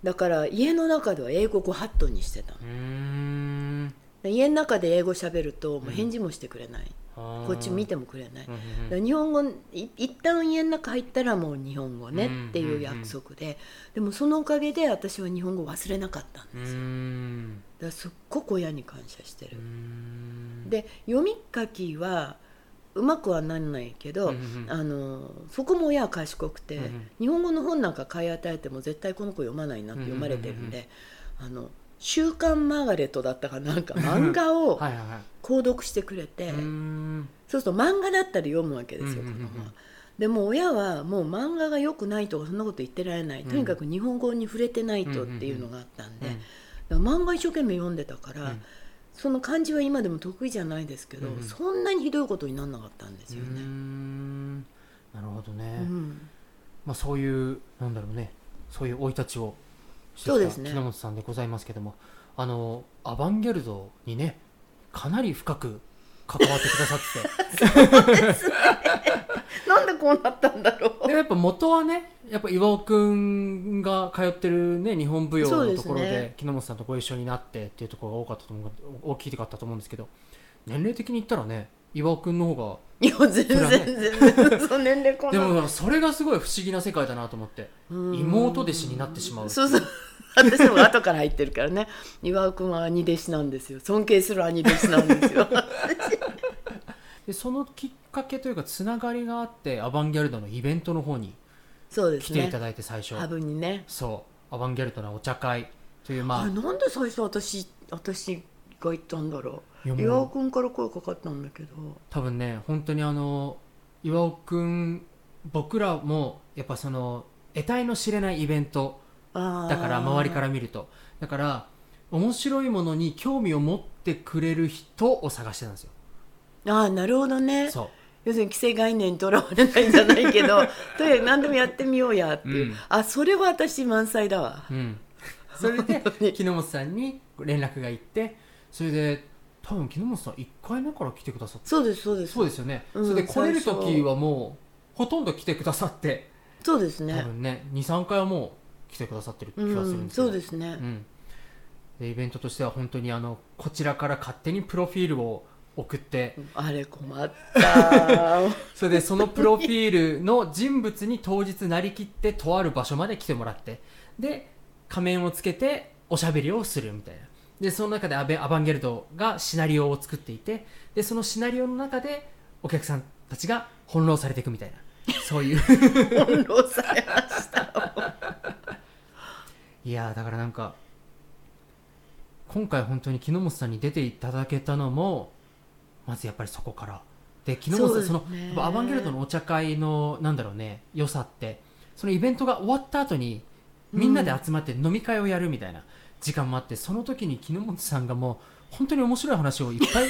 だから家の中では英語ご法度にしてたの。 うーん家の中で英語喋るともう返事もしてくれない、 うん、 こっち見てもくれない、 うんうんうん、 だから日本語い一旦家の中入ったらもう日本語ねっていう約束で、うんうんうん、でもそのおかげで私は日本語忘れなかったんですよ。 うんだからすっごく親に感謝してる。 うんで読み書きはうまくはなんないけど、 うんうんうん、 あのそこも親は賢くて、 うんうん、 日本語の本なんか買い与えても絶対この子読まないなって読まれてるんで、うんうんうんうん、あの週刊マーガレットだったかなんか漫画を購読してくれてはいはい、はい、そうすると漫画だったら読むわけですよ、 うんうんうんうん、 子供は。でも親はもう漫画が良くないとかそんなこと言ってられない、とにかく日本語に触れてないとっていうのがあったんで、うんうんうん、だから漫画一生懸命読んでたから、うん、その漢字は今でも得意じゃないですけど、うんうん、そんなにひどいことにならなかったんですよね。うーんなるほどね、 うんまあ、そういうなんだろうね、そういう生い立ちをしてきた木之本さんでございますけども、あのアバンギャルドにねかなり深く関わってくださってそうですねなんでこうなったんだろう。 でやっぱ元はねやっぱ岩尾くんが通ってるね日本舞踊のところで、ね、木之本さんとご一緒になってっていうところが多かったと思う大きかったと思うんですけど、年齢的に言ったらね岩尾くんの方がいや全然、ね、全然その年齢こんなでもそれがすごい不思議な世界だなと思って、妹弟子になってしまう。 そうそう私も後から入ってるからね岩尾くんは兄弟子なんですよ。尊敬する兄弟子なんですよでそのきっかけというかつながりがあってアバンギャルドのイベントの方に来ていただいて、最初ハブにね、 そうアバンギャルドのお茶会という、まあ、 あなんで最初私私が行ったんだろう。岩尾くんから声かかったんだけど、 多分ね本当にあの岩尾くん僕らもやっぱその得体の知れないイベントだから周りから見るとだから面白いものに興味を持ってくれる人を探してたんですよ。 ああなるほどね。 そう要するに既成概念にとらわれないんじゃないけどとにかく何でもやってみようやっていう、うん、あそれは私満載だわ、 うん、それで木之本さんに連絡が行ってそれで多分木之本さんいっかいめから来てくださって。 そうですそうですそうですよね、うん、それで来れる時はもうほとんど来てくださって。 そうですね、 多分ね にさんかいはもう来てくださってる気がするんですけど、 うん、そうですね、 うん、でイベントとしては本当にあのこちらから勝手にプロフィールを送ってあれ困ったそれでそのプロフィールの人物に当日なりきってとある場所まで来てもらってで仮面をつけておしゃべりをするみたいな。でその中でアベアバンギャルドがシナリオを作っていてでそのシナリオの中でお客さんたちが翻弄されていくみたいなそういう翻弄されましたいやだからなんか今回本当に木之本さんに出ていただけたのもまずやっぱりそこからで木之本さん そ, そのアバンギャルドのお茶会のなんだろうね良さってそのイベントが終わった後にみんなで集まって飲み会をやるみたいな時間もあって、うん、その時に木之本さんがもう本当に面白い話をいっぱい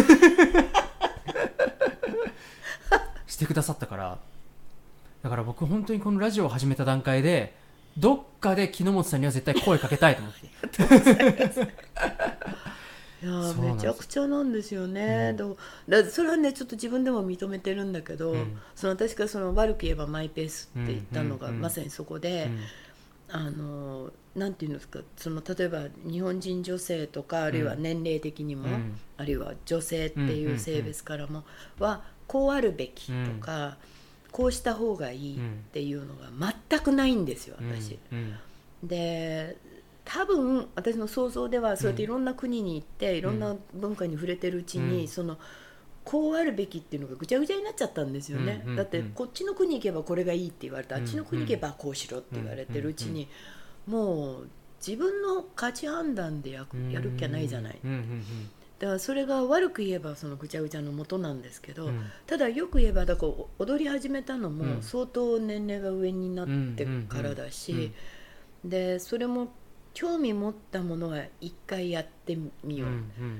してくださったからだから僕本当にこのラジオを始めた段階でどっかで木之本さんには絶対声かけたいと思っていやめちゃくちゃなんですよね、うん、だそれはねちょっと自分でも認めてるんだけど、うん、その確かその悪く言えばマイペースって言ったのがまさにそこで、うんうんうん、あのなんていうんですかその例えば日本人女性とかあるいは年齢的にも、うん、あるいは女性っていう性別からもはこうあるべきとか、うん、こうした方がいいっていうのが全くないんですよ私、うんうん、で多分私の想像ではそうやっていろんな国に行って、うん、いろんな文化に触れてるうちに、うん、そのこうあるべきっていうのがぐちゃぐちゃになっちゃったんですよね、うんうんうん、だってこっちの国行けばこれがいいって言われて、うんうん、あっちの国行けばこうしろって言われてるうちに、うんうん、もう自分の価値判断で や, やるっきゃないじゃない、うんうんうん、だからそれが悪く言えばそのぐちゃぐちゃの元なんですけど、うん、ただよく言えばだから踊り始めたのも相当年齢が上になってからだし、うんうんうんうん、でそれも興味持ったものは一回やってみよう、うんうん、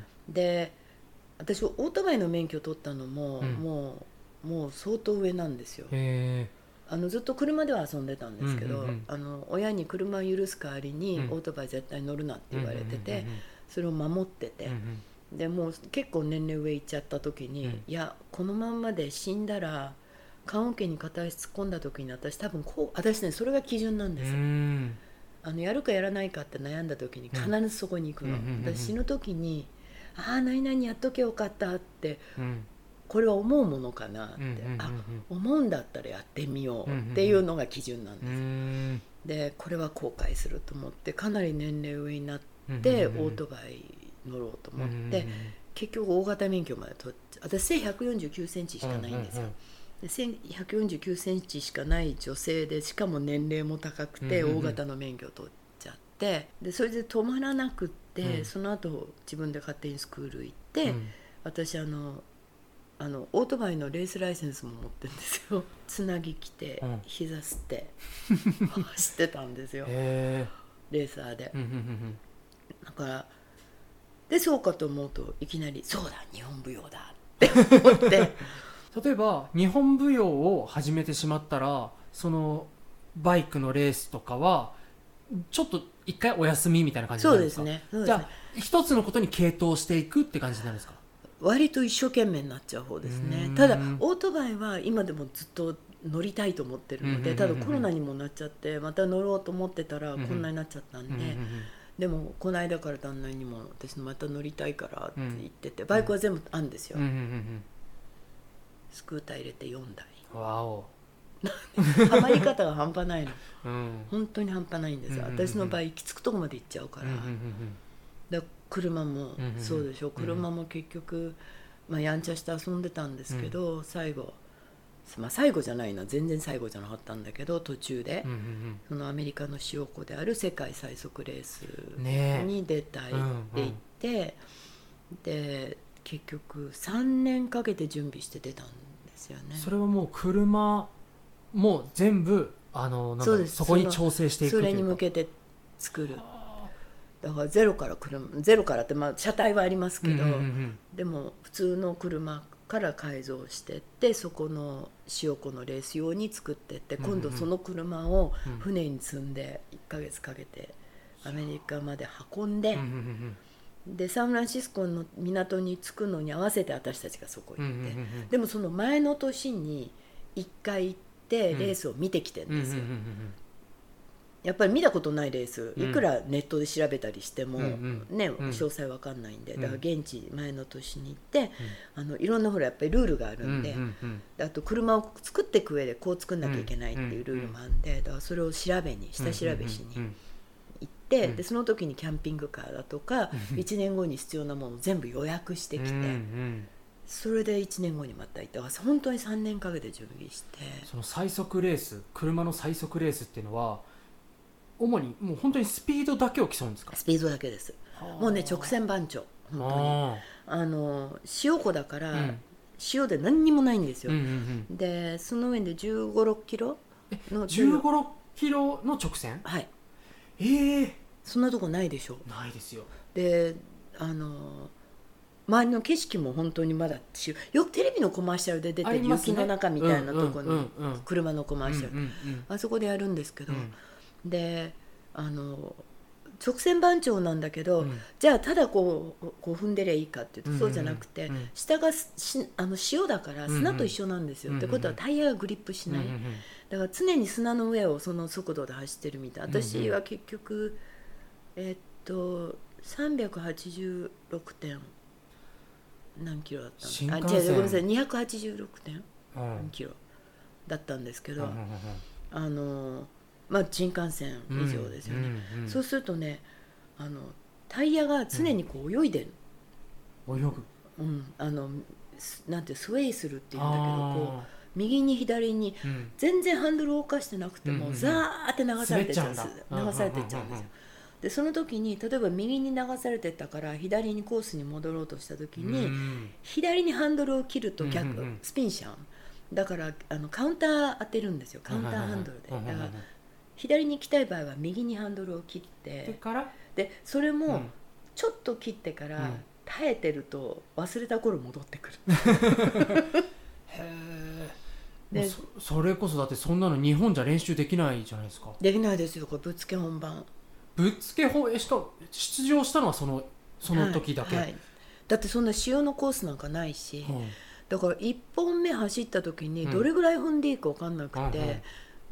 で私オートバイの免許取ったのも、うん、もう、もう相当上なんですよ。 へあのずっと車では遊んでたんですけど、うんうんうん、あの親に車を許す代わりに、うん、オートバイ絶対乗るなって言われてて、うんうんうんうん、それを守ってて、うんうん、でもう結構年齢上行っちゃった時に、うん、いやこのまんまで死んだら棺桶に片足突っ込んだ時に私多分こう私ねそれが基準なんですよ。 うんあのやるかやらないかって悩んだ時に必ずそこに行くの、 うんうんうんうん私死ぬ時にああ何々やっとけよかったって、 うん、 これは思うものかなって、 うんうんうんうん、 あ思うんだったらやってみようっていうのが基準なんです、 うんうん、 でこれは後悔すると思ってかなり年齢上になってオうんうんうんートバイ乗ろうと思って、 うんうんうん、 結局大型免許まで取って私背ひゃくよんじゅうきゅうセンチしかないんですよ、 うんうんうん、 で背ひゃくよんじゅうきゅうセンチしかない女性でしかも年齢も高くてうんうんうん大型の免許を取っちゃってでそれで止まらなくって、 うん、 その後自分で勝手にスクール行って、 うん、私あのあのオートバイのレースライセンスも持ってるんですよ。つなぎ着て、うん、膝吸って走ってたんですよレーサーで、 うんうんうん、 だからでそうかと思うといきなりそうだ日本舞踊だって思って例えば日本舞踊を始めてしまったらそのバイクのレースとかはちょっと一回お休みみたいな感じになるんですか？ そうですね、そうですね。 じゃあ一つのことに傾倒していくって感じになるんですか？ 割と一生懸命になっちゃう方ですね。ただオートバイは今でもずっと乗りたいと思ってるので、ただコロナにもなっちゃってまた乗ろうと思ってたらこんなになっちゃったんで、でもこの間から旦那にも私また乗りたいからって言ってて、バイクは全部あるんですよ、スクーター入れてよんだい。 わおハマり方が半端ないの、 うん、 本当に半端ないんですよ、私の場合行き着くとこまで行っちゃうから、だから車もそうでしょ、車も結局、まあ、やんちゃして遊んでたんですけど、うん、最後、まあ、最後じゃないな全然最後じゃなかったんだけど途中で、うんうんうん、そのアメリカの塩湖である世界最速レースに出たいって言って、ねうんうん、で結局さんねんかけて準備して出たんですよね。 それはもう車もう全部あのなんか そ, そこに調整していくというか、 それに向けて作る。だからゼロから車ゼロからってまあ車体はありますけど、うんうんうん、でも普通の車から改造してってそこの塩湖のレース用に作ってって、うんうん、今度その車を船に積んでいっかげつかけてアメリカまで運んで、うんうんうん、でサンフランシスコの港に着くのに合わせて私たちがそこ行って、うんうんうん、でもその前の年にいっかい行ってレースを見てきてるんですよ、うんうんうんうん、やっぱり見たことないレースいくらネットで調べたりしても、うんね、詳細わかんないんで、だから現地前の年に行って、うん、あのいろんなほらやっぱりルールがあるんで、うんうんうん、であと車を作っていく上でこう作んなきゃいけないっていうルールもあるんで、だからそれを調べに下調べしに行って、でその時にキャンピングカーだとかいちねんごに必要なものを全部予約してきて、うんうん、それでいちねんごにまた行って、本当にさんねんかけて準備して。 その最速レース、車の最速レースっていうのは主にもう本当にスピードだけを競うんですか？ スピードだけです。もうね直線番長、本当にあの塩湖だから、うん、塩で何にもないんですよ、うんうんうん、でその上でじゅうご、ろっキロのじゅうご、ろっキロの直線、 はい、 えー、 そんなとこないでしょ。 ないですよ。 であの周りの景色も本当にまだよくテレビのコマーシャルで出てる、ね、雪の中みたいなところに、うんうんうん、車のコマーシャル、うんうんうん、あそこでやるんですけど、うんであの直線番長なんだけど、うん、じゃあただこう、こう踏んでりゃいいかっていうと、うんうん、そうじゃなくて、うん、下がしあの塩だから砂と一緒なんですよ、うんうん、ってことはタイヤがグリップしない、うんうん、だから常に砂の上をその速度で走ってるみたい。私は結局えー、っとさんびゃくはちじゅうろくてん何キロだったの、あ、違うごめんなさいにひゃくはちじゅうろくてん何キロだったんですけど、うんうんうん、あのまあ、新幹線以上ですよね、うんうんうん、そうするとねあのタイヤが常にこう泳いでる、 うん、泳ぐ、 うん、あのなんてスウェイするっていうんだけどこう右に左に、うん、全然ハンドルを動かしてなくても、うんうん、ザーって流されてっちゃうんです、流されてっちゃうんですよ。でその時に例えば右に流されてったから左にコースに戻ろうとした時に、うん、左にハンドルを切ると逆、うんうん、スピンしちゃう。だからあのカウンター当てるんですよ、カウンターハンドルで。だから左に行きたい場合は右にハンドルを切ってでからでそれもちょっと切ってから、うん、耐えてると忘れた頃戻ってくるへえ。そ, それこそだってそんなの日本じゃ練習できないじゃないですか。 できないですよ、これぶっつけ本番。 ぶっつけ本えしか出場したのはそのその時だけ、はいはい、 だってそんな塩のコースなんかないし、うん、だからいっぽんめ走った時にどれぐらい踏んでいいか分かんなくて、うんうん、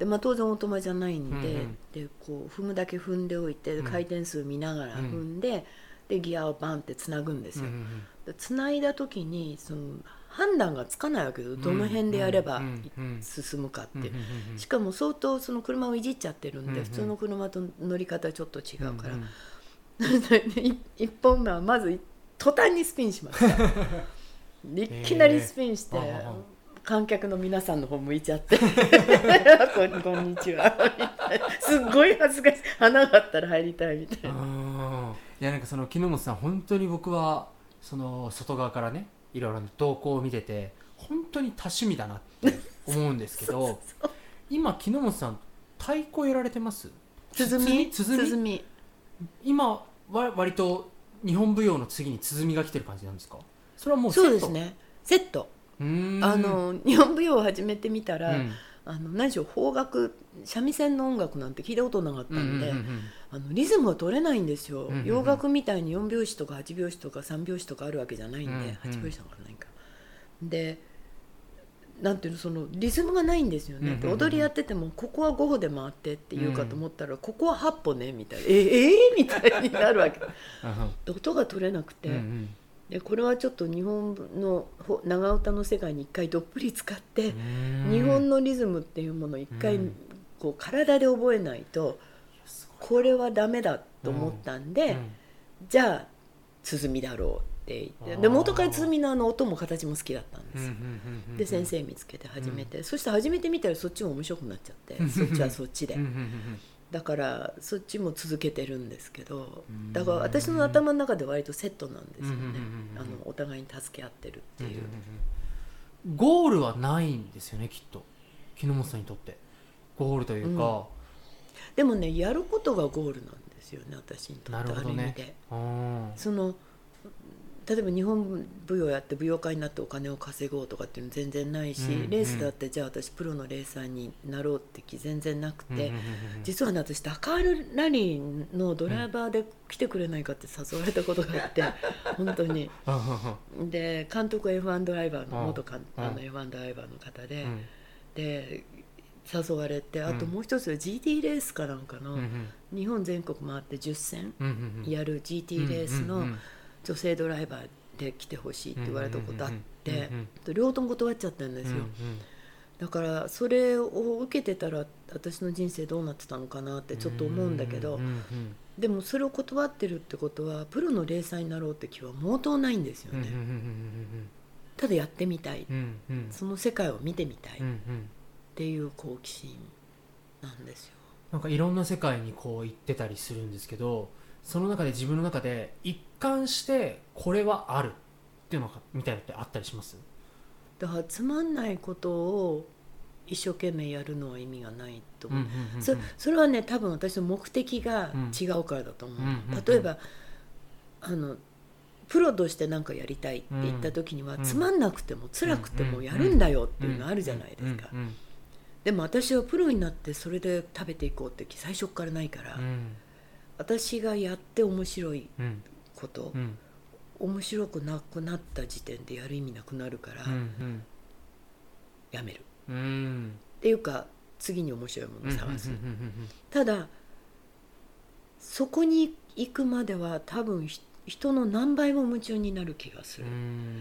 で、まあ、当然オートマじゃないんで、 うんうん、 でこう踏むだけ踏んでおいて回転数見ながら踏んで、うん、でギアをバンってつなぐんですよ、うんうん、でつないだ時にその判断がつかないわけで、どの辺でやれば進むかっていう、しかも相当その車をいじっちゃってるんで、うんうん、普通の車と乗り方ちょっと違うから、うんうん、いっぽんめはまず途端にスピンしましたいきなりスピンして、えー、観客の皆さんの方向いちゃってこん、こんにちはすっごい恥ずかしい、花があったら入りたいみたいな。 いやなんかその木本さん本当に僕はその外側からねいろいろ動向を見てて本当に多趣味だなって思うんですけどそうそうそう、今木本さん太鼓やられてます？ 鼓鼓今は割と日本舞踊の次に鼓が来てる感じなんですか？それはもうセット？ そうですね、セット。うーん、あの日本舞踊を始めてみたら、うん、あの何しろ邦楽三味線の音楽なんて聞いたことなかったんで、うんうんうんうん、あのリズムが取れないんですよ、うんうんうん、洋楽みたいによん拍子とかはち拍子とかさん拍子とかあるわけじゃないんで、うんうん、はち拍子とかないかで、なんていうの、そのリズムがないんですよね、うんうんうん、で踊りやっててもここはご歩で回ってって言うかと思ったら、うん、ここははっ歩ねみたいな、えー、えー、みたいになるわけ音が取れなくて、うんうん、でこれはちょっと日本の長唄の世界に一回どっぷり使って日本のリズムっていうものを一回こう体で覚えないとこれはダメだと思ったんで、じゃあ鼓だろうって言って、で元から鼓のあの音も形も好きだったんですよ。で先生見つけて始めて、そして始めてみたらそっちも面白くなっちゃってそっちはそっちでだからそっちも続けてるんですけど、だから私の頭の中で割とセットなんですよね、あのお互いに助け合ってるっていう。 ゴールはないんですよね、きっと木本さんにとってゴールというか、うん、 でもねやることがゴールなんですよね、私にとって。 なるほどね、 ある意味でその例えば日本舞踊やって舞踊家になってお金を稼ごうとかっていうの全然ないし、うんうん、レースだってじゃあ私プロのレーサーになろうって気全然なくて、うんうんうん、実はね私ダカールラリーのドライバーで来てくれないかって誘われたことがあって本当にで監督は エフワン ドライバーの元監あの エフワン ドライバーの方で、うん、で誘われて、あともう一つは ジーティー レースかなんかの、うんうん、日本全国回ってじゅっ戦やる ジーティー レースの女性ドライバーで来てほしいって言われたことあって、両方とも断っちゃったんですよ、うんうん、だからそれを受けてたら私の人生どうなってたのかなってちょっと思うんだけど、うんうんうん、でもそれを断ってるってことはプロのレーサーになろうって気は毛頭ないんですよね、うんうんうんうん、ただやってみたい、うんうん、その世界を見てみたいっていう好奇心なんですよ。 なんかいろんな世界にこう行ってたりするんですけど、その中で自分の中で一貫してこれはあるっていうのがみたいなのってあったりします？ だからつまんないことを一生懸命やるのは意味がないと思う、うんうんうんうん、そ, それはね多分私の目的が違うからだと思う、うんうんうんうん、例えばあのプロとして何かやりたいって言った時には、うん、つまんなくても辛くてもやるんだよっていうのあるじゃないですか、うんうんうんうん、でも私はプロになってそれで食べていこうって気最初からないから、うん、私がやって面白いこと、うんうん、面白くなくなった時点でやる意味なくなるから、うんうん、やめる、うん、っていうか次に面白いものを探す、うんうんうんうん、ただそこに行くまでは多分人の何倍も夢中になる気がする、うん、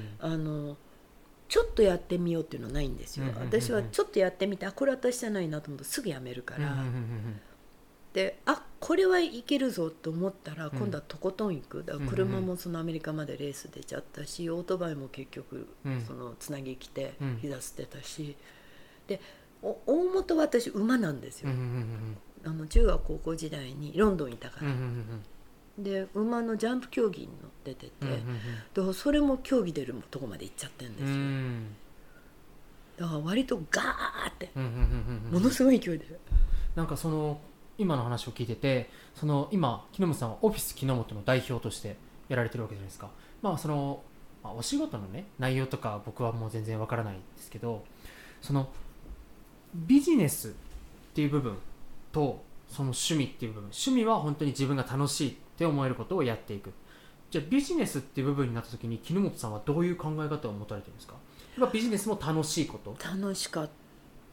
あのちょっとやってみようっていうのはないんですよ、うんうんうんうん、私はちょっとやってみてあこれ私じゃないなと思うとすぐやめるから、うんうんうんうん、であこれはいけるぞと思ったら今度はとことん行く。だから車もそのアメリカまでレース出ちゃったし、オートバイも結局そのつなぎ来て膝捨てたし、で大元は私馬なんですよ、うんうんうん、あの中学高校時代にロンドンにいたから、うんうんうん、で馬のジャンプ競技に乗っててて、うんうんうん、だからそれも競技出るとこまで行っちゃってるんですよ、うん、だから割とガーって、うんうんうんうん、ものすごい勢いでなんかその今の話を聞いてて、その今木本さんはオフィス木本の代表としてやられてるわけじゃないですか。まあその、まあ、お仕事のね内容とか僕はもう全然わからないんですけど、そのビジネスっていう部分とその趣味っていう部分、趣味は本当に自分が楽しいって思えることをやっていく。じゃあビジネスっていう部分になった時に木本さんはどういう考え方を持たれてるんですか？やっぱビジネスも楽しいこと？ 楽しかっ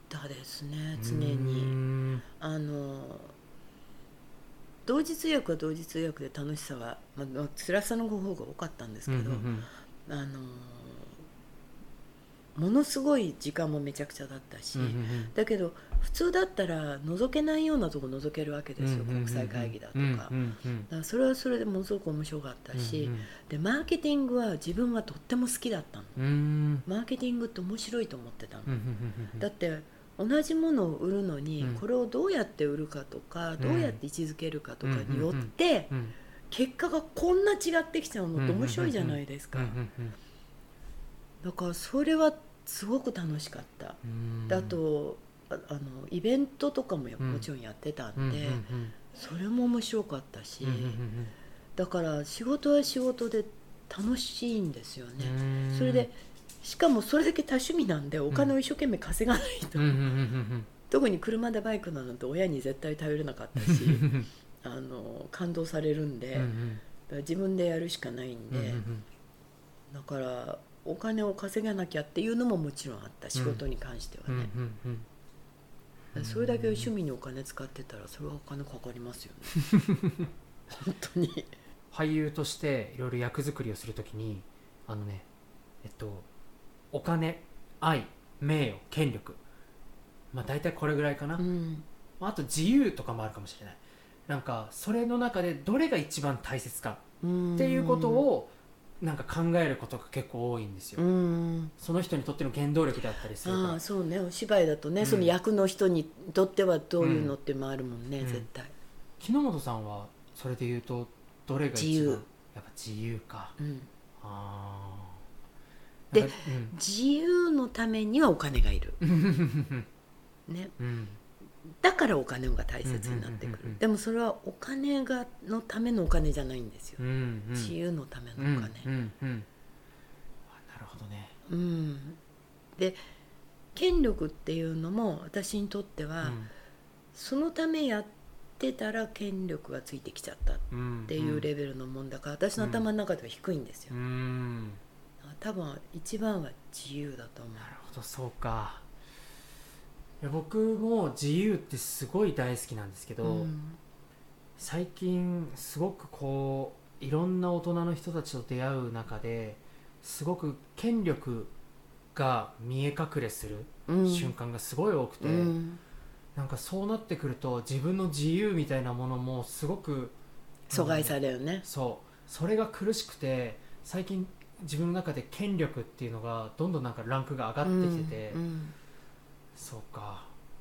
たですね、常に。あの同時通訳は同時通訳で楽しさは、まあ、辛さの方が多かったんですけど、うんうんうん、あのものすごい時間もめちゃくちゃだったし、うんうんうん、だけど普通だったら覗けないようなとこ覗けるわけですよ、うんうんうん、国際会議だとか、うんうんうん、だからそれはそれでものすごく面白かったし、うんうん、でマーケティングは自分はとっても好きだったの、うん、マーケティングって面白いと思ってたの、うんうんうん、だって同じものを売るのに、うん、これをどうやって売るかとか、うん、どうやって位置づけるかとかによって、うんうんうん、結果がこんな違ってきちゃうのって面白いじゃないですか、うんうんうんうん、だからそれはすごく楽しかった、うん、あと あ, あのイベントとかももちろんやってたんで、うんうんうんうん、それも面白かったし、うんうんうん、だから仕事は仕事で楽しいんですよね、うん、それでしかもそれだけ多趣味なんでお金を一生懸命稼がないと、うん、特に車でバイクなのって親に絶対頼れなかったしあの感動されるんで、うんうん、だから自分でやるしかないんで、うんうん、だからお金を稼がなきゃっていうのももちろんあった、仕事に関してはね、うんうんうんうん、それだけ趣味にお金使ってたらそれはお金かかりますよね本当に俳優としていろいろ役作りをするときにあのねえっとお金、愛、名誉、権力、まあ大体これぐらいかな、うん、あと自由とかもあるかもしれない。なんかそれの中でどれが一番大切かっていうことをなんか考えることが結構多いんですよ、うん、その人にとっての原動力であったりするから。 ああそうね、お芝居だとね、うん、その役の人にとってはどういうのってもあるもんね、うん、絶対。 木之本さんはそれで言うとどれが一番？自由。やっぱ自由か、うん、ああで、うん、自由のためにはお金がいるね、うん、だからお金が大切になってくる、うんうんうんうん、でもそれはお金がのためのお金じゃないんですよ、うんうん、自由のためのお金、うんうんうん、なるほどね、 うん、で権力っていうのも私にとっては、うん、そのためやってたら権力がついてきちゃったっていうレベルのもんだから、私の頭の中では低いんですよ、うんうん多分一番は自由だと思う。 なるほど、そうか。いや僕も自由ってすごい大好きなんですけど、うん、最近すごくこういろんな大人の人たちと出会う中ですごく権力が見え隠れする瞬間がすごい多くて、うん、なんかそうなってくると自分の自由みたいなものもすごく阻害されるね。 そうそれが苦しくて最近自分の中で権力っていうのがどんどんなんかランクが上がってきてて、うんうん、そうか。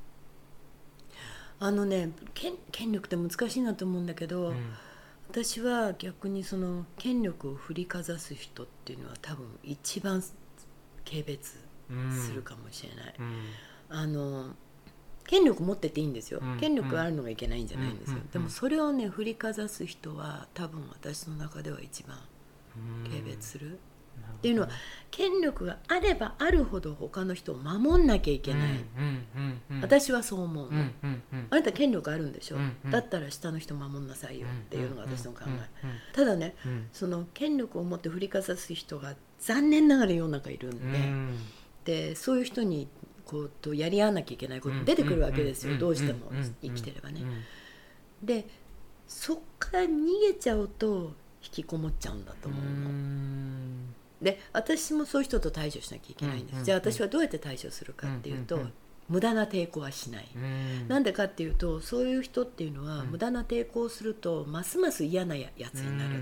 あのね 権, 権力って難しいなと思うんだけど、うん、私は逆にその権力を振りかざす人っていうのは多分一番軽蔑するかもしれない、うん、あの権力持ってていいんですよ、うん、権力があるのがいけないんじゃないんですよ、うん、でもそれをね振りかざす人は多分私の中では一番軽蔑するっていうのは権力があればあるほど他の人を守んなきゃいけない、うんうんうん、私はそう思うの、うんうんうん、あなた権力あるんでしょ、うんうん、だったら下の人守んなさいよっていうのが私の考え、うんうんうん、ただね、うん、その権力を持って振りかざす人が残念ながら世の中いるんで、うん、でそういう人にこうとやり合わなきゃいけないこと出てくるわけですよ、うんうん、どうしても生きてればね、うんうん、でそっから逃げちゃうと引きこもっちゃうんだと思うの。うんで私もそういう人と対処しなきゃいけないんです、うんうん、じゃあ私はどうやって対処するかっていうと、うんうんうん、無駄な抵抗はしない、うん、なんでかっていうとそういう人っていうのは、うん、無駄な抵抗をするとますます嫌なやつになる、うんうんうん、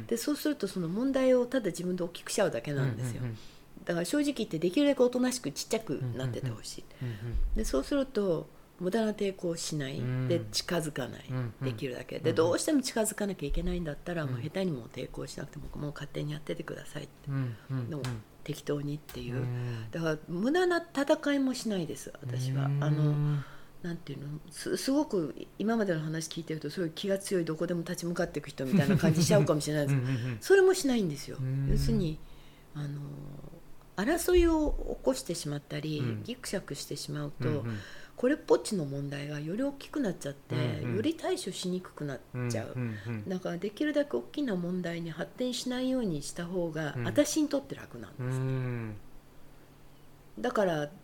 でそうするとその問題をただ自分で大きくしちゃうだけなんですよ、うんうんうん、だから正直言ってできるだけおとなしくちっちゃくなっててほしい、うんうんうん、でそうすると無駄な抵抗をしない、うん、で近づかない、うんうん、できるだけでどうしても近づかなきゃいけないんだったら、うん、もう下手にも抵抗しなくてももう勝手にやっててくださいって、うんうん、でも適当にっていう、うん、だから無駄な戦いもしないです私は、うん、あのなんていうの す, すごく今までの話聞いてるとすごい気が強いどこでも立ち向かっていく人みたいな感じしちゃうかもしれないですうんうん、うん、それもしないんですよ、うん、要するにあの争いを起こしてしまったり、うん、ギクシャクしてしまうと、うんうん、これっぽっちの問題がより大きくなっちゃって、うんうん、より対処しにくくなっちゃう、うんうんうん、だからできるだけ大きな問題に発展しないようにした方が、うん、私にとって楽なんです、うん、だから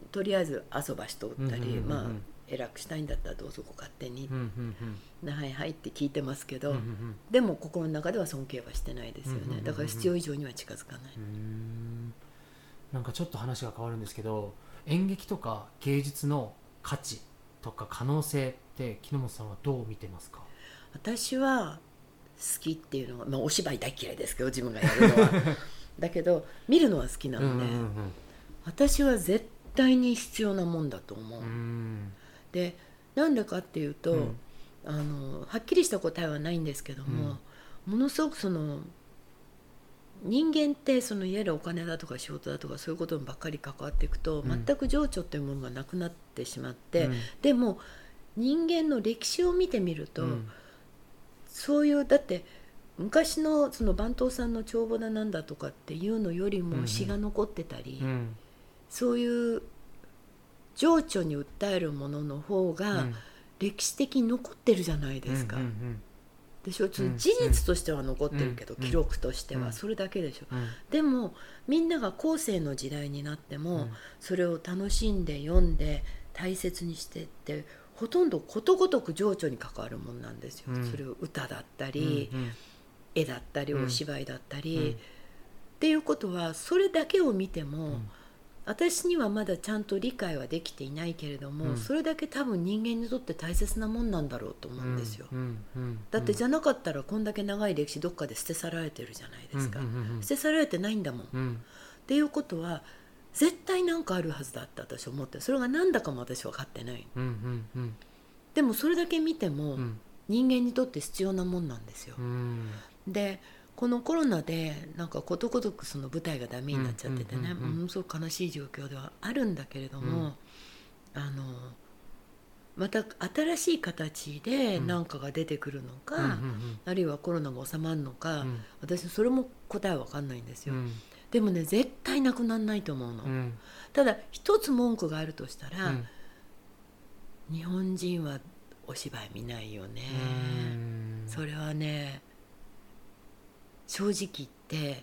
とりあえず遊ばしとったり、 うんうんうんうん、 まあ偉くしたいんだったらどうぞご勝手に、 うんうんうん、 はいはいって聞いてますけど、 うんうんうん、 でも心の中では尊敬はしてないですよね、 うんうんうんうん、 だから必要以上には近づかない。 うーん、なんかちょっと話が変わるんですけど、演劇とか芸術の価値とか可能性って木本さんはどう見てますか？ 私は好きっていうのは、まあ、お芝居大嫌いですけど自分がやるのはだけど見るのは好きなので、うんうんうん、私は絶対に必要なもんだと思う。うんでなんでかっていうと、うん、あのはっきりした答えはないんですけども、うん、ものすごくその人間ってそのいわゆるお金だとか仕事だとかそういうことばっかり関わっていくと、うん、全く情緒っていうものがなくなってしまって、うん、でも人間の歴史を見てみると、うん、そういうだって昔のその番頭さんの帳簿だなんだとかっていうのよりも詩が残ってたり、うん、そういう情緒に訴えるものの方が歴史的に残ってるじゃないですか。うんうんうん、でしょ、事実としては残ってるけど、うん、記録としてはそれだけでしょ、うん、でもみんなが後世の時代になっても、うん、それを楽しんで読んで大切にしてってほとんどことごとく情緒に関わるものなんですよ、うん、それを歌だったり、うんうん、絵だったりお芝居だったり、うん、っていうことはそれだけを見ても、うん、私にはまだちゃんと理解はできていないけれども、うん、それだけ多分人間にとって大切なもんなんだろうと思うんですよ、うんうんうん、だってじゃなかったらこんだけ長い歴史どっかで捨て去られてるじゃないですか、うんうんうん、捨て去られてないんだもん、うん、っていうことは絶対なんかあるはずだって私は思ってる。それが何だかも私は分かってない、うんうんうん、でもそれだけ見ても、うん、人間にとって必要なもんなんですよ、うん、でこのコロナでなんかことごとくその舞台がダメになっちゃっててね、うんうんうんうん、ものすごく悲しい状況ではあるんだけれども、うん、あのまた新しい形で何かが出てくるのか、うんうんうん、あるいはコロナが収まるのか、うん、私それも答えは分かんないんですよ、うん、でもね絶対なくならないと思うの、うん、ただ一つ文句があるとしたら、うん、日本人はお芝居見ないよね、うん、それはね正直言って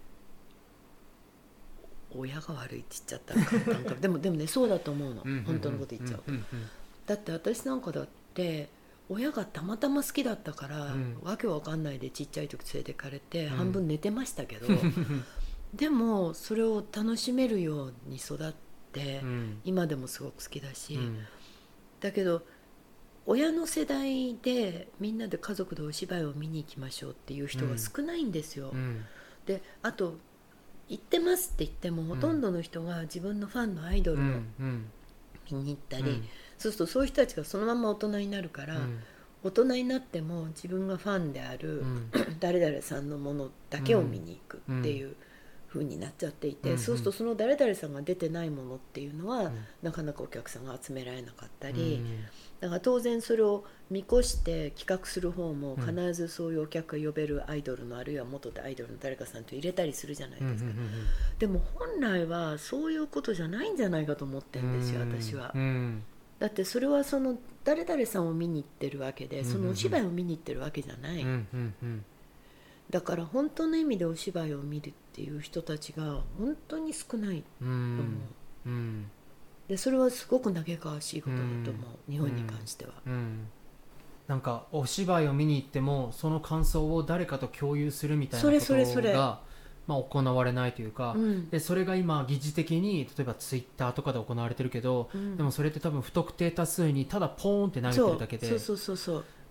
親が悪いって言っちゃったら簡単かでもでもねそうだと思うの、うんうんうん、本当のこと言っちゃうと、うんうんうん、だって私なんかだって親がたまたま好きだったから、うん、わけわかんないでちっちゃい時連れてかれて、うん、半分寝てましたけどでもそれを楽しめるように育って、うん、今でもすごく好きだし、うん、だけど親の世代でみんなで家族でお芝居を見に行きましょうっていう人が少ないんですよ、うん、であと行ってますって言っても、うん、ほとんどの人が自分のファンのアイドルを見に行ったり、うんうん、そうするとそういう人たちがそのまま大人になるから、うん、大人になっても自分がファンである、うん、誰々さんのものだけを見に行くっていう風になっちゃっていて、うん、そうするとその誰々さんが出てないものっていうのは、うん、なかなかお客さんが集められなかったり、うん、だから当然それを見越して企画する方も必ずそういうお客が呼べるアイドルのあるいは元でアイドルの誰かさんと入れたりするじゃないですか、うんうんうんうん、でも本来はそういうことじゃないんじゃないかと思ってるんですよ、私は、うん、だってそれはその誰々さんを見に行ってるわけで、そのお芝居を見に行ってるわけじゃない、うんうんうん、だから本当の意味でお芝居を見るっていう人たちが本当に少ないと思う、うんうん、でそれはすごく嘆かわしいことだと思う、うん、日本に関しては、うんうん、 なんかお芝居を見に行ってもその感想を誰かと共有するみたいなことがそれそれそれ、 まあ、行われないというか、うん、でそれが今疑似的に例えばツイッターとかで行われてるけど、うん、でもそれって多分不特定多数にただポーンって投げてるだけで、 そうそうそうそう、うん、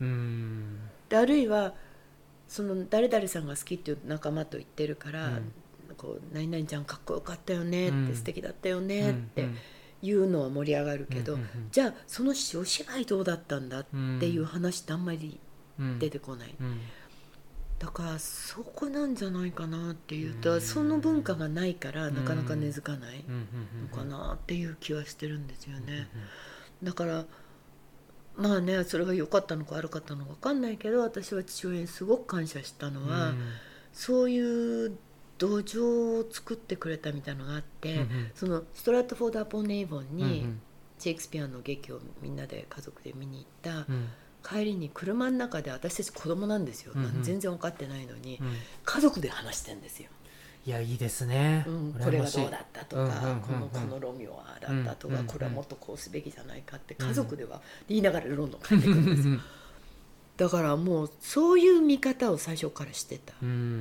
であるいはその誰々さんが好きっていう仲間と言ってるから、うん、こう何々ちゃんかっこよかったよねって、うん、素敵だったよねっていうのは盛り上がるけど、うんうんうん、じゃあそのお芝居どうだったんだっていう話ってあんまり出てこない、うんうん、だからそこなんじゃないかなっていうと、うん、その文化がないからなかなか根付かないのかなっていう気はしてるんですよね、うんうんうん、だからまあね、それが良かったのか悪かったのか分かんないけど、私は父親にすごく感謝したのは、うん、そういう土壌を作ってくれたみたいなのがあって、うんうん、そのストラットフォード・アポン・ネイボンにシェイクスピアの劇をみんなで家族で見に行った、うん、帰りに車の中で私たち子供なんですよ、うんうん、全然分かってないのに、うん、家族で話してんですよ。 いやいいですね、 うん、これがどうだったとか、 うんうんうんうん、 このこのロミオはああだったとか、 うんうんうん、 これはもっとこうすべきじゃないかって家族では言いながらロンドン帰ってくるんですよだからもうそういう見方を最初からしてた、 うん、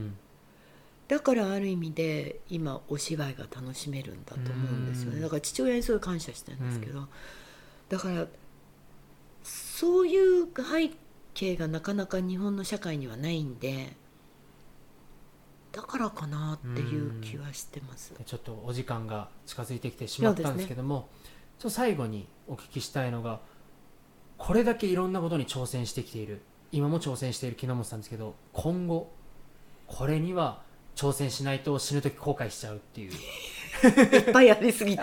だからある意味で今お芝居が楽しめるんだと思うんですよね。だから父親にそういう感謝してるんですけど、うん、だからそういう背景がなかなか日本の社会にはないんで、だからかなっていう気はしてます。 ちょっとお時間が近づいてきてしまったんですけども、ね、ちょっと最後にお聞きしたいのが、これだけいろんなことに挑戦してきている、今も挑戦している木之本さんですけど、今後これには挑戦しないと死ぬ時後悔しちゃうっていういっぱいありすぎて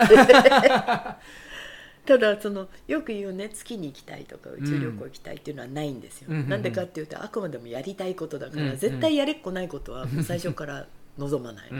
ただそのよく言うね、月に行きたいとか宇宙旅行行きたいっていうのはないんですよ、うん、なんでかっていうとあくまでもやりたいことだから、うん、絶対やれっこないことはもう最初から望まない、うん、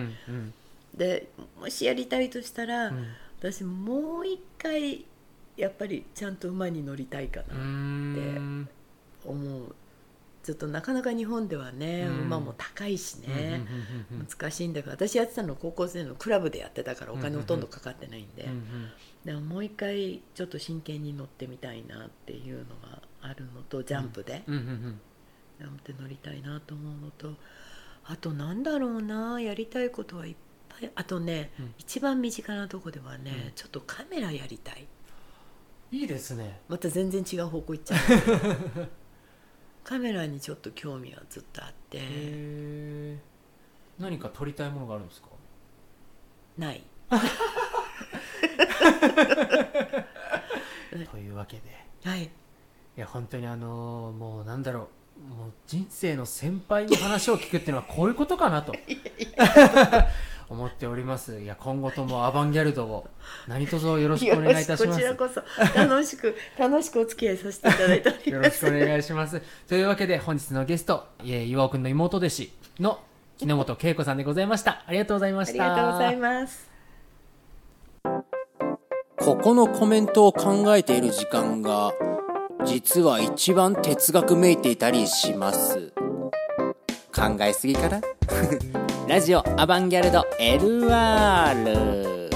でもしやりたいとしたら、うん、私もう一回やっぱりちゃんと馬に乗りたいかなって思う。ちょっとなかなか日本ではね、うん、馬も高いしね、うん、難しいんだけど、私やってたの高校生のクラブでやってたからお金ほとんどかかってないんで、うん、でももう一回ちょっと真剣に乗ってみたいなっていうのがあるのと、ジャンプで、うんうんうん、ジャンプで乗りたいなと思うのと、あとなんだろうな、やりたいことはいっぱい、あとね、うん、一番身近なとこではね、うん、ちょっとカメラやりたい。 いいですね。 また全然違う方向行っちゃうカメラにちょっと興味はずっとあって。 へー、何か撮りたいものがあるんですか？ ないというわけで、 はい、 いや本当にあのー、もうなんだろう、もう人生の先輩の話を聞くっていうのはこういうことかなと思っております。いや今後ともアバンギャルドを何卒よろしくお願いいたします。 こちらこそ楽しく楽しくお付き合いさせていただいております。 よろしくお願いします。というわけで本日のゲスト、岩尾くんの妹弟子の木之本恵子さんでございました。ありがとうございました。 ありがとうございます。 ここのコメントを考えている時間が実は一番哲学めいていたりします。考えすぎかなラジオアバンギャルド エルアール。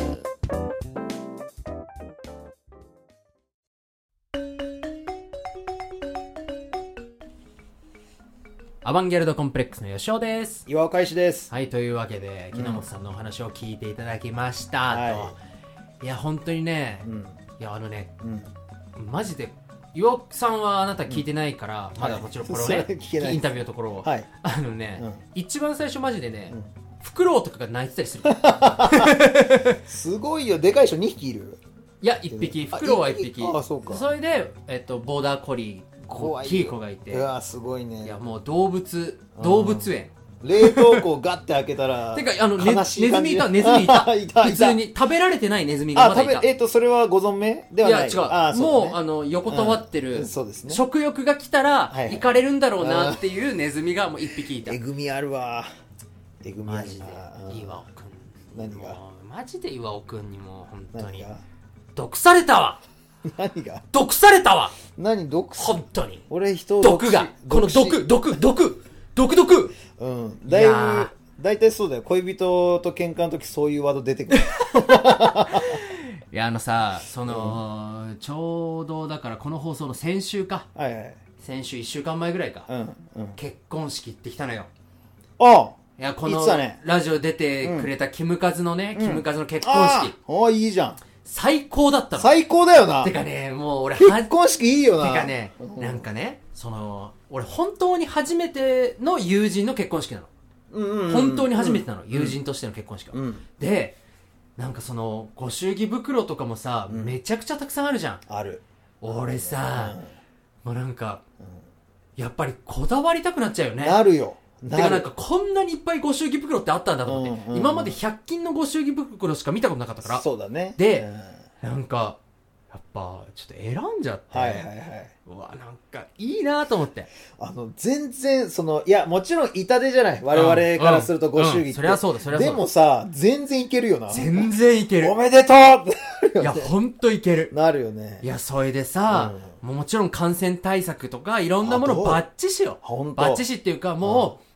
アバンギャルドコンプレックスの吉尾です。 岩尾海士です。 はい、というわけで木之本さんのお話を聞いていただきました、うん、と、はい、いや本当にね、うん、いやあのね、うん、マジで岩尾さんはあなた聞いてないから、うん、まだもちろんこれをね、はい、インタビューのところを、はい、あのね、うん、一番最初マジでね、うん、フクロウとかが泣いてたりするすごいよ、でかい人にひきいる。 いやいっぴき、フクロウはいっぴき。 ああそうか。 それで、えっと、ボーダーコリー大きい子がいて、 うわすごいね。 いやもう動物動物園、 冷凍庫をガッて開けたらてかあのね、ネズミいたネズミいたいた普通に食べられてないネズミがまだいた。 あ、食べえっ、ー、とそれはご存命ではない。 いや違う、あそう、ね、もうあの横たわってる、うん、そうですね、食欲が来たら行かれるんだろうなっていうネズミがもう一匹いた。 えぐみあるわ。えぐみあるな。 マジで岩尾くん、 何がマジで岩尾くんにも本当に毒されたわ。 何が毒されたわ。 何毒？ 本当に俺人を毒がこの毒毒毒毒毒うんだいぶだいたいそうだよ。恋人と喧嘩の時そういうワード出てくるいやあのさその、うん、ちょうどだからこの放送の先週か、はいはい、先週いっしゅうかんまえぐらいか、うんうん、結婚式行ってきたのよ。 ああいやこのラジオ出てくれたキムカズのね、うん、キムカズの結婚式、 ああいいじゃん。 最高だったの。 最高だよな。 てかね、もう俺結婚式いいよな。 てかね、なんかね、その俺本当に初めての友人の結婚式なの。うんうんうん、本当に初めてなの、うん、友人としての結婚式は、うん、で、なんかそのご祝儀袋とかもさ、うん、めちゃくちゃたくさんあるじゃん。 ある。 俺さ、うん、もうなんか、うん、やっぱりこだわりたくなっちゃうよね。 なるよ。 てかなんかこんなにいっぱいご祝儀袋ってあったんだと思って、うんうんうん、今までひゃく均のご祝儀袋しか見たことなかったから。 そうだね。 で、うん、なんかやっぱちょっと選んじゃって、 はいはいはい、 うわなんかいいなと思って。 あの全然そのいやもちろん痛手じゃない我々からするとご祝儀って、うんうん、 そりゃそうだそりゃそうだ。 でもさ全然いけるよな。 全然いける。 おめでとうってなるよね。 いやほんといける。 なるよね。 いやそれでさ、うん、もちろん感染対策とかいろんなものバッチシよ。バッチシっていうかもう、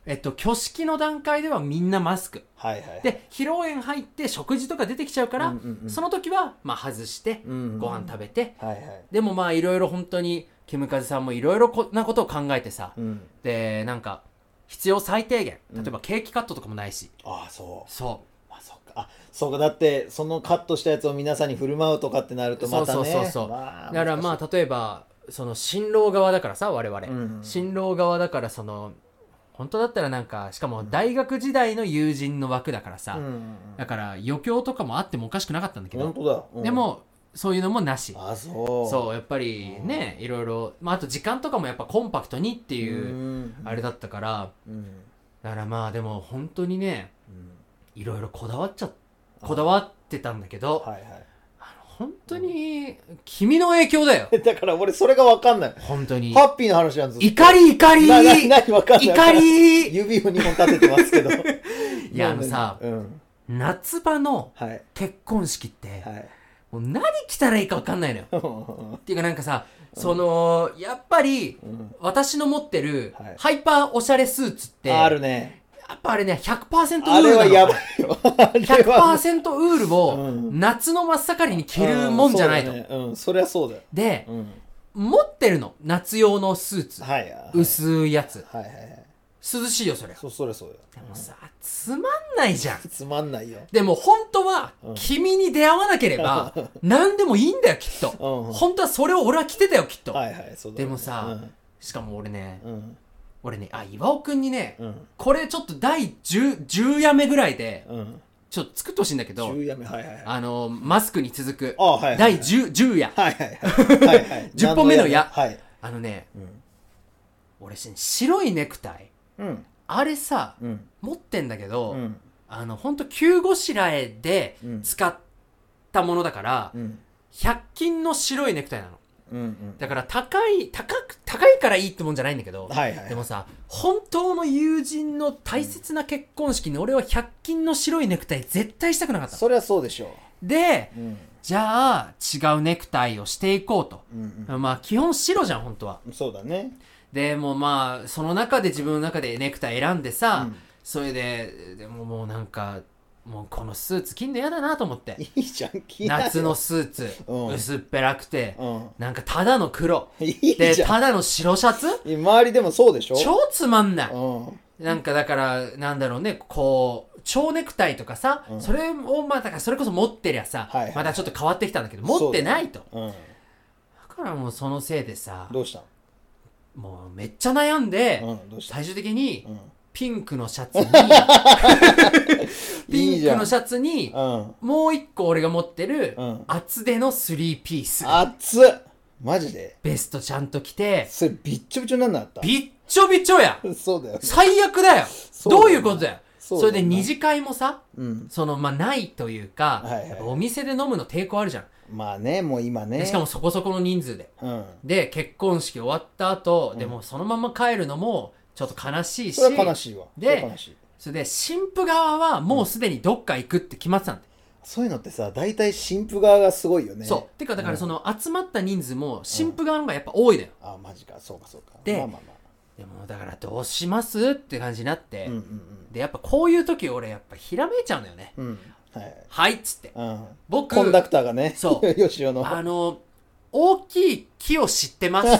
えっと、挙式の段階ではみんなマスク。 はいはい。 で、披露宴入って食事とか出てきちゃうから、 うんうんうん、 その時は、まあ外して、 うんうん、 ご飯食べて、 はいはい。 でもまあいろいろ本当に、キムカズさんもいろいろなことを考えてさ、 うん、 で、なんか、必要最低限。例えばケーキカットとかもないし。 うん、ああ、そう。 そう。 あ、そっか。あ、そうか。だって、そのカットしたやつを皆さんに振る舞うとかってなるとまたね。 そうそうそうそう。 まあ、 だからまあ、例えば、その新郎側だからさ、我々。 うんうん、 新郎側だからその、本当だったらなんか、しかも大学時代の友人の枠だからさ、うんうんうん、だから余興とかもあってもおかしくなかったんだけど、 本当だ、うん、 でもそういうのもなし。 あ、そうそうやっぱりね、いろいろ、まあ、あと時間とかもやっぱコンパクトにっていうあれだったから、うんうん、だからまあでも本当にね、いろいろこだわっちゃこだわってたんだけど、はいはい、本当に君の影響だよ。 だから俺それが分かんない。 本当にハッピーな話なんです。 怒り怒りなな何分かんない。 怒り指をにほん立ててますけど。 いやあのさ、うん、夏場の結婚式って、はい、もう何着たらいいか分かんないのよ。っていうかなんかさ、そのやっぱり、うん、私の持ってるハイパーおしゃれスーツって、 あるね。 やっぱあれね ひゃくパーセント ウールなの。 あれはやばいよ。 ひゃくパーセント ウールを夏の真っ盛りに着るもんじゃないと。 うん、そうだね。うん、そりゃそうだよ。 で、うん、持ってるの夏用のスーツ、はいはい、薄いやつ、はいはいはい、涼しいよそれ。 そそれそうよ。 でもさ、つまんないじゃん。 つまんないよ。 でも本当は、うん、君に出会わなければ何でもいいんだよきっと。うん、本当はそれを俺は着てたよきっと。はいはい、そうだね。でもさ、うん、しかも俺ね。うん俺ね、あ、岩尾くんにね、うん、これちょっと第 10, 10夜目ぐらいで、うん、ちょっと作ってほしいんだけど、 じゅう夜目、はいはいはい、 あの、マスクに続く、 あ、はいはいはい、 第 10, 10夜、 はいはいはいはいはい、 じゅっぽんめの矢、 はい、 あのね、うん、俺白いネクタイ、うん、あれさ、うん、持ってんだけど、うん、あの、ほんと急ごしらえで使ったものだから、うん、ひゃく均の白いネクタイなの。うんうん、だから高い高く高いからいいってもんじゃないんだけど、はいはい、でもさ本当の友人の大切な結婚式に俺はひゃく均の白いネクタイ絶対したくなかった。 そりゃそうでしょう。 で、うん、じゃあ違うネクタイをしていこうと、うんうん、まあ基本白じゃん本当は。 そうだね。 でもまあその中で自分の中でネクタイ選んでさ、うん、それででももうなんかもうこのスーツ着んの嫌だなと思って。 いいじゃん、着なよ。 夏のスーツ、うん、薄っぺらくて、うん、なんかただの黒いいでただの白シャツ。 周りでもそうでしょ。 超つまんない、うん、なんかだからなんだろうね、こう蝶ネクタイとかさ、うん、それをまあだからそれこそ持ってりゃさ、はいはい、またちょっと変わってきたんだけど持ってないと、うん、だからもうそのせいでさ、 どうしたの。 もうめっちゃ悩んで、うん、どうした最終的に、うんピンクのシャツにピンクのシャツにうん、もう一個俺が持ってる、うん、厚手のスリーピース。 厚っマジでベストちゃんと着て。 それビッチョビチョになんなかった。 ビッチョビチョやそうだよ、ね、 最悪だよ。どういうことだよ。そ, それで二次会もさ、うん、そのまあないというか、はいはいはい、お店で飲むの抵抗あるじゃん。 まあね、もう今ね。 しかもそこそこの人数で、うん、で結婚式終わった後、うん、でもそのまま帰るのもちょっと悲しいし。 それは悲しいわ。 で、それで新婦側はもうすでにどっか行くって決まってたんだ、うん、 そういうのってさ、大体新婦側がすごいよね。 そうてかだからその集まった人数も新婦側の方がやっぱ多いのよ、 うん、あマジか、そうかそうか。 で、 まあまあまあ、 でもだからどうしますって感じになって、うんうんうん、でやっぱこういう時俺やっぱひらめいちゃうんだよね、うん、はいはいっつって、うん、僕コンダクターがね、 そうよしおのあの大きい木を知ってます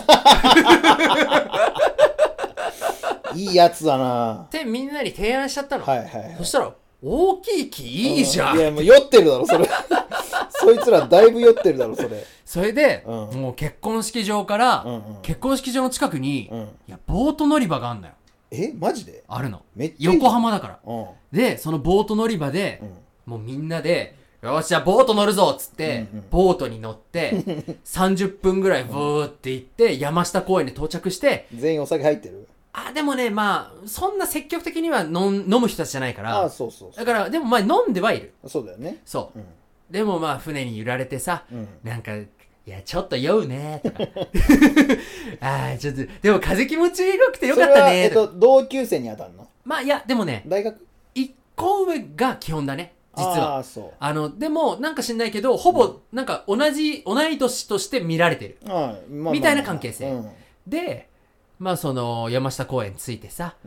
いいやつだなってみんなに提案しちゃったの。 はいはいはい。 そしたら大きい木いいじゃん、 うん、いやもう酔ってるだろそれそいつらだいぶ酔ってるだろそれ。 それで、うん、もう結婚式場から、うんうん、結婚式場の近くに、うん、いやボート乗り場があんのよ。 えマジで。 あるの。 めっちゃいい。 横浜だから、うん、でそのボート乗り場で、うん、もうみんなでよしじゃあボート乗るぞっつって、うんうん、ボートに乗ってさんじゅっぷんぐらいブーって行って山下公園に到着して。 全員お酒入ってる。 あでもねまあそんな積極的には飲飲む人たちじゃないから。 あそうそうそう。 だからでもまあ飲んではいる。 そうだよね。 そう、うん、でもまあ船に揺られてさ、うん、なんかいやちょっと酔うねとかああちょっとでも風気持ちよくてよかったねとか。 それは、えっと、同級生に当たるの。 まあいやでもね大学いっこ上が基本だね実は。 あそう。 あのでもなんか知んないけどほぼなんか同じ、うん、同い年として見られてる、あ、まあまあまあ、みたいな関係性、うん、でまあその山下公園着いてさ、うん、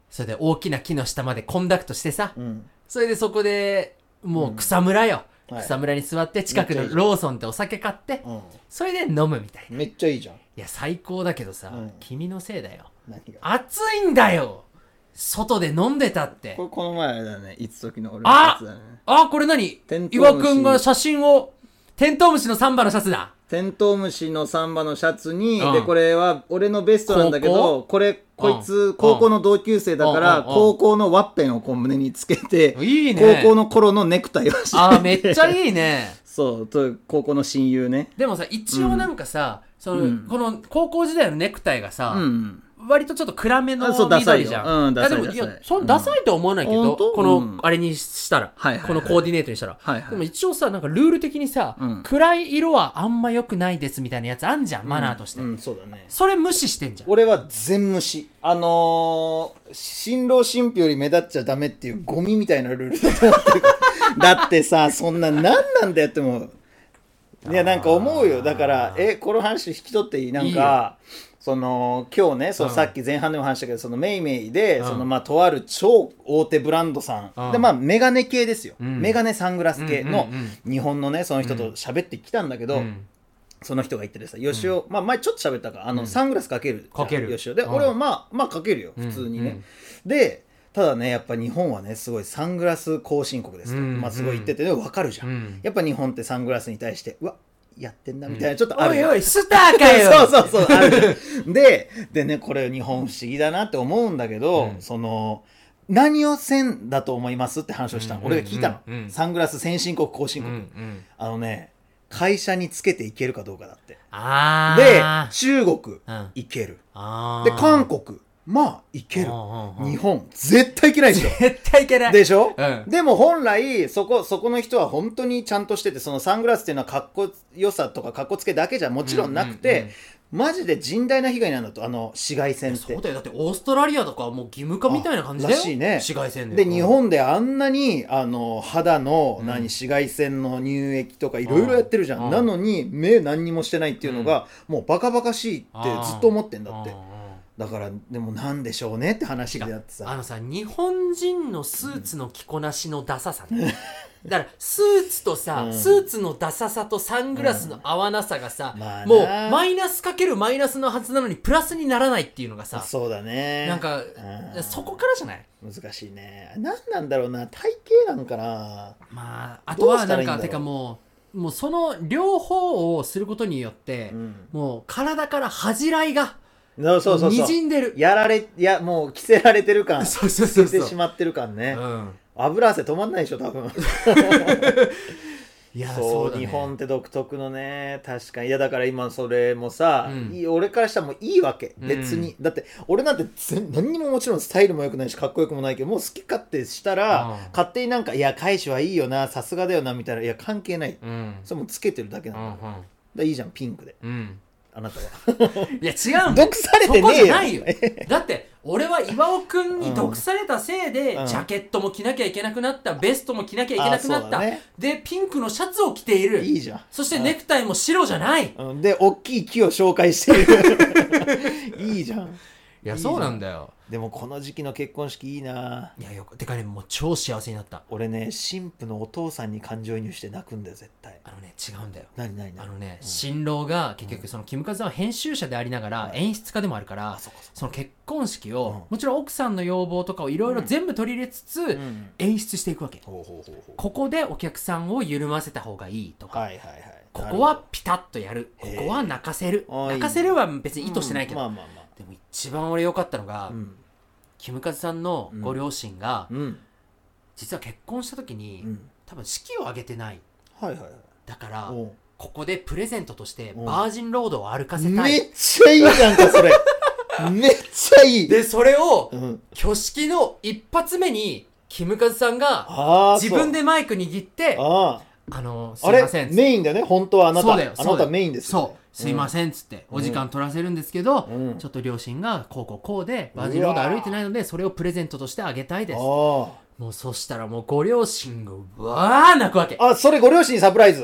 それで大きな木の下までコンダクトしてさ、 うん、 それでそこでもう草むらよ、 うん、はい、 草むらに座って近くのローソンでお酒買って、うん、それで飲むみたいな。 めっちゃいいじゃん。いや最高だけどさ、うん、君のせいだよ。 何が？ 暑いんだよ外で飲んでたって。 これこの前だね、いつ時の俺のやつだね。ああこれ何？岩くんが写真を、テントウムシのサンバのシャツだ。 テントウムシのサンバのシャツに、うん、でこれは俺のベストなんだけど、これこいつ高校の同級生だから、高校のワッペンをこう胸につけて、 いいね、 高校の頃のネクタイをして、 あーめっちゃいいねそうと高校の親友ね。 でもさ一応なんかさ、うん、その、うん、この高校時代のネクタイがさ、 うん、 割とちょっと暗めの緑じゃん。 うん、ダサい。 いやでもいやそのダサいとは思わないけど、うん、このあれにしたら、うん、このコーディネートにしたら、 はいはい、 でも一応さなんかルール的にさ、うん、暗い色はあんま良くないですみたいなやつあんじゃん、マナーとして、 うんうん、そうだね。 それ無視してんじゃん。 俺は全無視。あのー、新郎新婦より目立っちゃダメっていうゴミみたいなルールだと思ってるだってさそんな何なんだよってもいやなんか思うよ。だからえこの話引き取っていい？なんかいいその今日ねそのさっき前半でも話したけど、そのメイメイで、うん、そのまあとある超大手ブランドさん、うん、でまあメガネ系ですよ、うん、メガネサングラス系の日本のねその人と喋ってきたんだけど、うん、その人が言っててさ、よしお、まあ前ちょっと喋ったかあの、うん、サングラスかけるかけるよしおで、うん、俺はまあまあかけるよ普通にね、うんうん、でただねやっぱ日本はねすごいサングラス後進国ですと、うんうん、まあすごい言っててね分かるじゃん、うん、やっぱ日本ってサングラスに対してうわやってんなみたいな、うん、ちょっとある、 おいおいスターかよそうそうそうあるででねこれ日本不思議だなって思うんだけど、うん、その何をせんだと思いますって話をしたの、うん、俺が聞いたの、うん、サングラス先進国後進国、うんうん、あのね会社につけていけるかどうかだって。 あで中国、うん、いける。 あで韓国まあいける。日本絶対いけないでしょ。 絶対いけないでしょ、 うん、 でも本来そこそこの人は本当にちゃんとしてて、そのサングラスっていうのはかっこよさとかかっこつけだけじゃもちろんなくて、うんうんうん、マジで甚大な被害なんだと、あの紫外線って。 そうだよ、だってオーストラリアとかはもう義務化みたいな感じだよらしいね。 紫外線でで日本であんなにあの肌の何、うん、紫外線の乳液とかいろいろやってるじゃん、うん、なのに目何にもしてないっていうのが、うん、もうバカバカしいってずっと思ってんだって。だからでもなんでしょうねって話でやってさ、 あのさ日本人のスーツの着こなしのダサさね、うん、だからスーツとさ、うん、スーツのダサさとサングラスの合わなさがさ、うんまあ、もうマイナスかけるマイナスのはずなのにプラスにならないっていうのがさ、 そうだね、 なんか、うん、そこからじゃない？ 難しいね。何なんだろうな、体型なんかな。 まああとはなんかてかもうもうその両方をすることによって、うん、もう体から恥じらいがそうそうそうそう、 滲んでる、 やられいやもう着せられてる感、 そうそうそうそう、 着せてしまってる感ね、うん、油汗止まんないでしょ多分いやそう、そうだね、日本って独特のね、確かに。いやだから今それもさ、うん、いい俺からしたらもういいわけ別に、うん、だって俺なんて何にももちろんスタイルも良くないしかっこよくもないけど、もう好き勝手したら、うん、勝手になんかいや返しはいいよなさすがだよなみたいな、いや関係ない、うん、それもつけてるだけなんだ、うんうん、だいいじゃんピンクで、うんあなたはいや違う、 毒されてねえよ、そこじゃないよだって俺は岩尾くんに毒されたせいで、うん、ジャケットも着なきゃいけなくなった、ベストも着なきゃいけなくなった、ね、でピンクのシャツを着ている、 いいじゃん、 そしてネクタイも白じゃない、 うん、で大きい木を紹介してるいいじゃん。 いやそうなんだよ。 でもこの時期の結婚式いいな。 いやよてかねもう超幸せになった。 俺ね新婦のお父さんに感情移入して泣くんだよ絶対。 あのね違うんだよ。 何何何。 あのね、うん、新郎が結局そのキムカズは編集者でありながら演出家でもあるから、うん、そ, その結婚式を、うん、もちろん奥さんの要望とかをいろいろ全部取り入れつつ、うん、演出していくわけ、うん、ここでお客さんを緩ませた方がいいとか、はいはいはい、ここはピタッとやる、ここは泣かせる、泣かせるは別に意図してないけど、うんまあまあまあ、でも一番俺良かったのが、うん、キムカズさんのご両親が、うん、実は結婚した時に、うん、多分式を挙げてない、はいはいはい、だからここでプレゼントとしてバージンロードを歩かせたい。 めっちゃいいじゃんかそれめっちゃいい。 でそれを、うん、挙式の一発目にキムカズさんが自分でマイク握ってああのすいません、 あれメインだよね本当はあなた、あなたメインですよ、ね、 そうすいませんっつって、うん、お時間取らせるんですけど、うん、ちょっと両親がこうこうこうでバージンロード歩いてないのでそれをプレゼントとしてあげたいです。もうそしたらもうご両親がわー泣くわけ。 あそれご両親にサプライズ。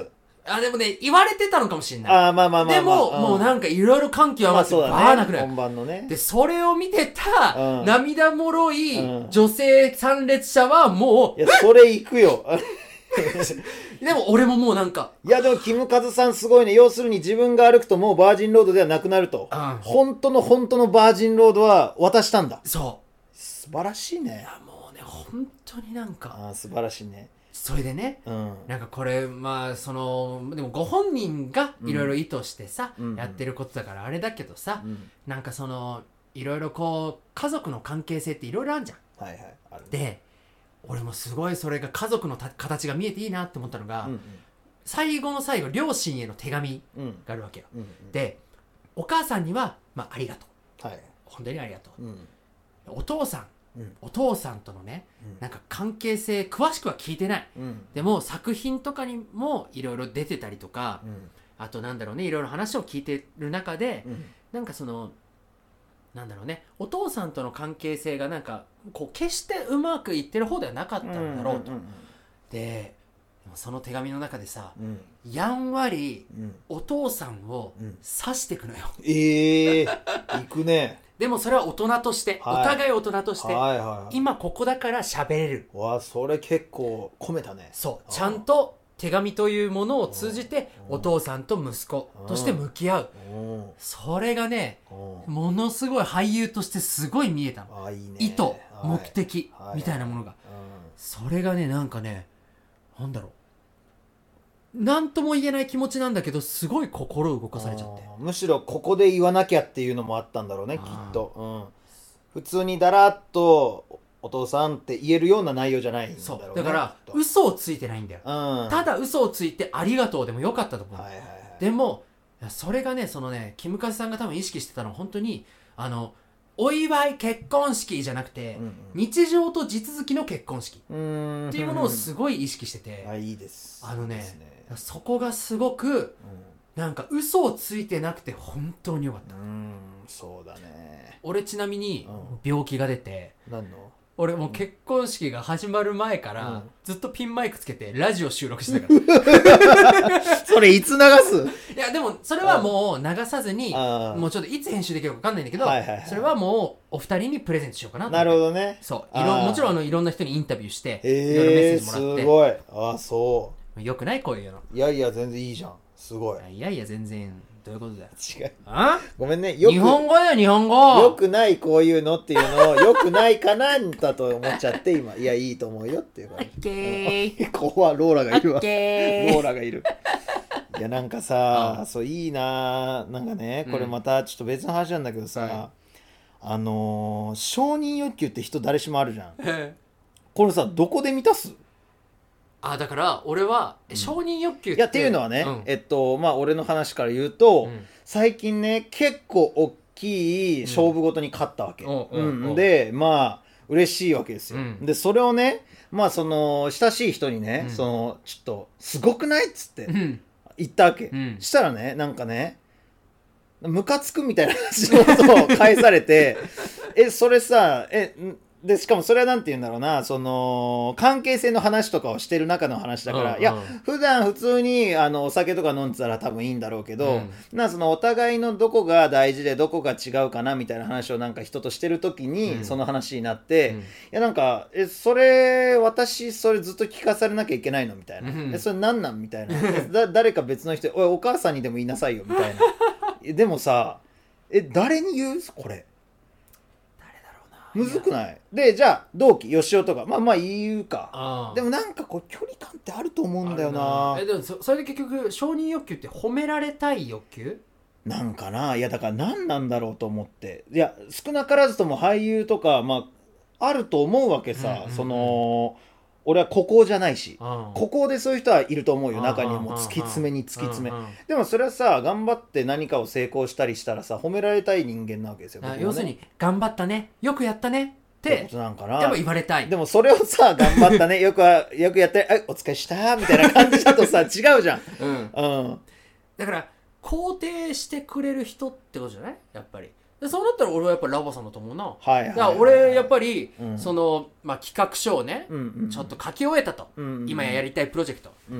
あでもね言われてたのかもしれない。 あまあまあまあ、まあ、 でも、うん、もうなんかいろいろ感極まってバーなくなる、 本番のね。 でそれを見てた、 うん、 涙もろい女性参列者はもう、いやそれ行くよでも俺ももうなんかいやでもキムカズさんすごいね。要するに自分が歩くともうバージンロードではなくなると、うん、本当の本当のバージンロードは渡したんだ。 そう素晴らしいね。 いやもうね本当になんかあ素晴らしいね。 それでね、うん、なんかこれまあそのでもご本人がいろいろ意図してさ、うん、やってることだからあれだけどさ、うん、なんかそのいろいろこう家族の関係性っていろいろあるじゃん。 はいはいある、ね、 で俺もすごいそれが家族のた形が見えていいなって思ったのが、うんうん、最後の最後両親への手紙があるわけよ、うんうんうん、でお母さんには、まあ、ありがとう、はい、本当にありがとう、うん、お父さんうん、お父さんとのね、うん、なんか関係性詳しくは聞いてない、うん、でも作品とかにもいろいろ出てたりとか、うん、あとなんだろうねいろいろ話を聞いてる中で、うん、なんかそのなんだろうねお父さんとの関係性がなんかこう決してうまくいってる方ではなかったんだろうと、うんうんうんうん、でその手紙の中でさ、うん、やんわりお父さんを指していくのよ、うん、 ええー、行くね。 でもそれは大人として、はい、お互い大人として、はいはいはい、今ここだから喋れる。 わあそれ結構込めたね。 そうちゃんと手紙というものを通じてお父さんと息子として向き合う。それがねものすごい俳優としてすごい見えたの。 あいいね、 意図、はい、目的、はい、みたいなものが、はいはい、それがねなんかねなんだろうなんとも言えない気持ちなんだけどすごい心動かされちゃって、 むしろここで言わなきゃっていうのもあったんだろうねきっと、うん、普通にだらっとお父さんって言えるような内容じゃないんだろうね。 そうだから嘘をついてないんだよ、うん、ただ嘘をついてありがとうでもよかったと思う、はいはいはい、でもそれがねそのねキムカズさんが多分意識してたのは本当にあのお祝い結婚式じゃなくて、うんうん、日常と地続きの結婚式っていうものをすごい意識してて、 あいいです。 あのね、 いいですね。 そこがすごく、うん、なんか嘘をついてなくて本当によかった。 うん、そうだね。 俺ちなみに病気が出て、 うん、何の？ 俺もう結婚式が始まる前から、うん、ずっとピンマイクつけてラジオ収録してたからそれいつ流す？ いやでもそれはもう流さずにもうちょっといつ編集できるか分かんないんだけど、はいはいはい、それはもうお二人にプレゼントしようかなと。 なるほどね。 そういろもちろんあのいろんな人にインタビューして、 えー、 いろいろメッセージもらって。 すごい。ああそうよくないこういうの。 いやいや全然いいじゃん。すごい。 いやいや全然どういうことだよ。 違う。 あ？ ごめんね。よく日本語だよ日本語。 よくないこういうのっていうのをよくないかなんだと思っちゃって今いやいいと思うよっていう感じ。 オッケー。 ここはローラがいるわ。 オッケー。 ローラがいる。いやなんかさ、そういいななんかねこれまたちょっと別の話なんだけどさ、うん、あのー、承認欲求って人誰しもあるじゃん。これさどこで満たす？ あだから俺は、うん、承認欲求っていやっていうのはね、うん、えっとまあ俺の話から言うと、うん、最近ね結構大きい勝負ごとに勝ったわけ、うんうん、でまあ嬉しいわけですよ、うん、でそれをねまあその親しい人にね、そのちょっとすごくないっつって言ったわけ、したらねなんかねムカつくみたいな話のことを返されてえそれさえでしかもそれはなんて言うんだろうなその関係性の話とかをしてる中の話だから、うんうん、いや普段普通にあのお酒とか飲んでたら多分いいんだろうけど、うん、なそのお互いのどこが大事でどこが違うかなみたいな話をなんか人としてる時に、うん、その話になって、うん、いやなんかえそれ私それずっと聞かされなきゃいけないのみたいな、うん、えそれなんなんみたいなだ誰か別の人おいお母さんにでも言いなさいよみたいなでもさえ誰に言うこれむずくない？でじゃあ同期吉尾とかまあまあ言うかあでもなんかこう距離感ってあると思うんだよな。 えでも そ, それで結局承認欲求って褒められたい欲求なんかないやだから何なんだろうと思っていや少なからずとも俳優とかまああると思うわけさ、うんうんうん、その俺は孤高じゃないし、うん、孤高でそういう人はいると思うよ中にも突き詰めに突き詰め、うんうん、でもそれはさ頑張って何かを成功したりしたらさ褒められたい人間なわけですよ、ね、 要するに頑張ったねよくやったねってことなんかな。 でも言われたい。 でもそれをさ頑張ったねよくはよくやってはいお疲れしたみたいな感じだとさ違うじゃん、うんうん、 だから肯定してくれる人ってことじゃないやっぱりでそうなったら俺はやっぱりラボさんだと思うな、はいはいはいはい、だから俺やっぱり、うん、その、まあ、企画書をね、うんうんうん、ちょっと書き終えたと、うんうんうん、今やりたいプロジェクト、うん、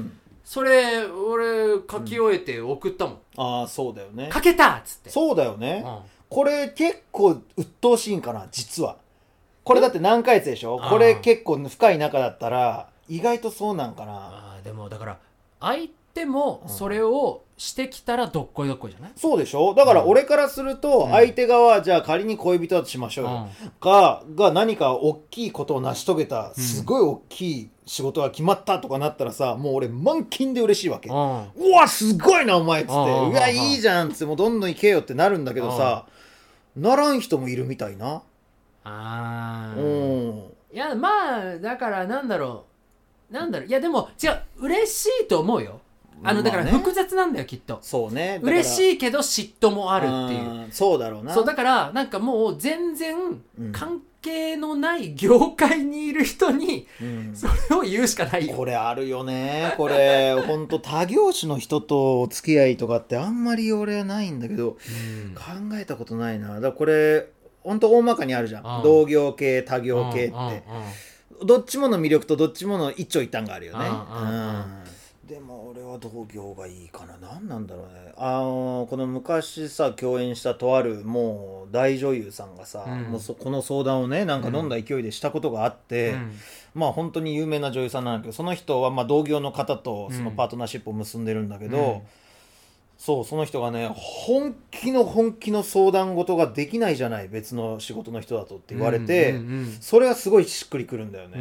それ俺書き終えて送ったもん、うん、 ああそうだよね、 書けたっつって。 そうだよね、 うん、 これ結構鬱陶しいんかな実は。これだって何ヶ月でしょ。これ結構深い仲だったら意外とそうなんかな。 あでもだから相手もそれをしてきたらどっこいどっこいじゃない、 うん、そうでしょ。だから俺からすると相手側はじゃあ仮に恋人だとしましょうよ、うん、が, が何か大きいことを成し遂げたすごい大きい仕事が決まったとかなったらさ、もう俺満勤で嬉しいわけ、うん、うわすごいなお前っつって、うわいいじゃんっつってもうどんどん行けよってなるんだけどさ、ならん人もいるみたいな。 あー、 うん、 いやまあだからなんだろうなんだろういやでも違う嬉しいと思うよ。あのだから複雑なんだよきっと。 そうね。 嬉しいけど嫉妬もあるっていう。 そうだろうな。 そうだからなんかもう全然関係のない業界にいる人にそれを言うしかないよ、 うん、これあるよね。これ本当他業種の人とお付き合いとかってあんまり俺はないんだけど、うん、考えたことないな。だからこれ本当大まかにあるじゃん、うん、同業系他業系って、うんうんうん、どっちもの魅力とどっちもの一長一短があるよね、うんうんうん、でも俺は同業がいいかな。何なんだろうね。あのこの昔さ共演したとあるもう大女優さんがさ、うん、もうそこの相談をねなんか飲んだ勢いでしたことがあって、うん、まあ本当に有名な女優さんなんだけど、その人はまあ同業の方とそのパートナーシップを結んでるんだけど、うん、そうその人がね本気の本気の相談事ができないじゃない別の仕事の人だとって言われて、うんうんうん、それはすごいしっくりくるんだよね、うん、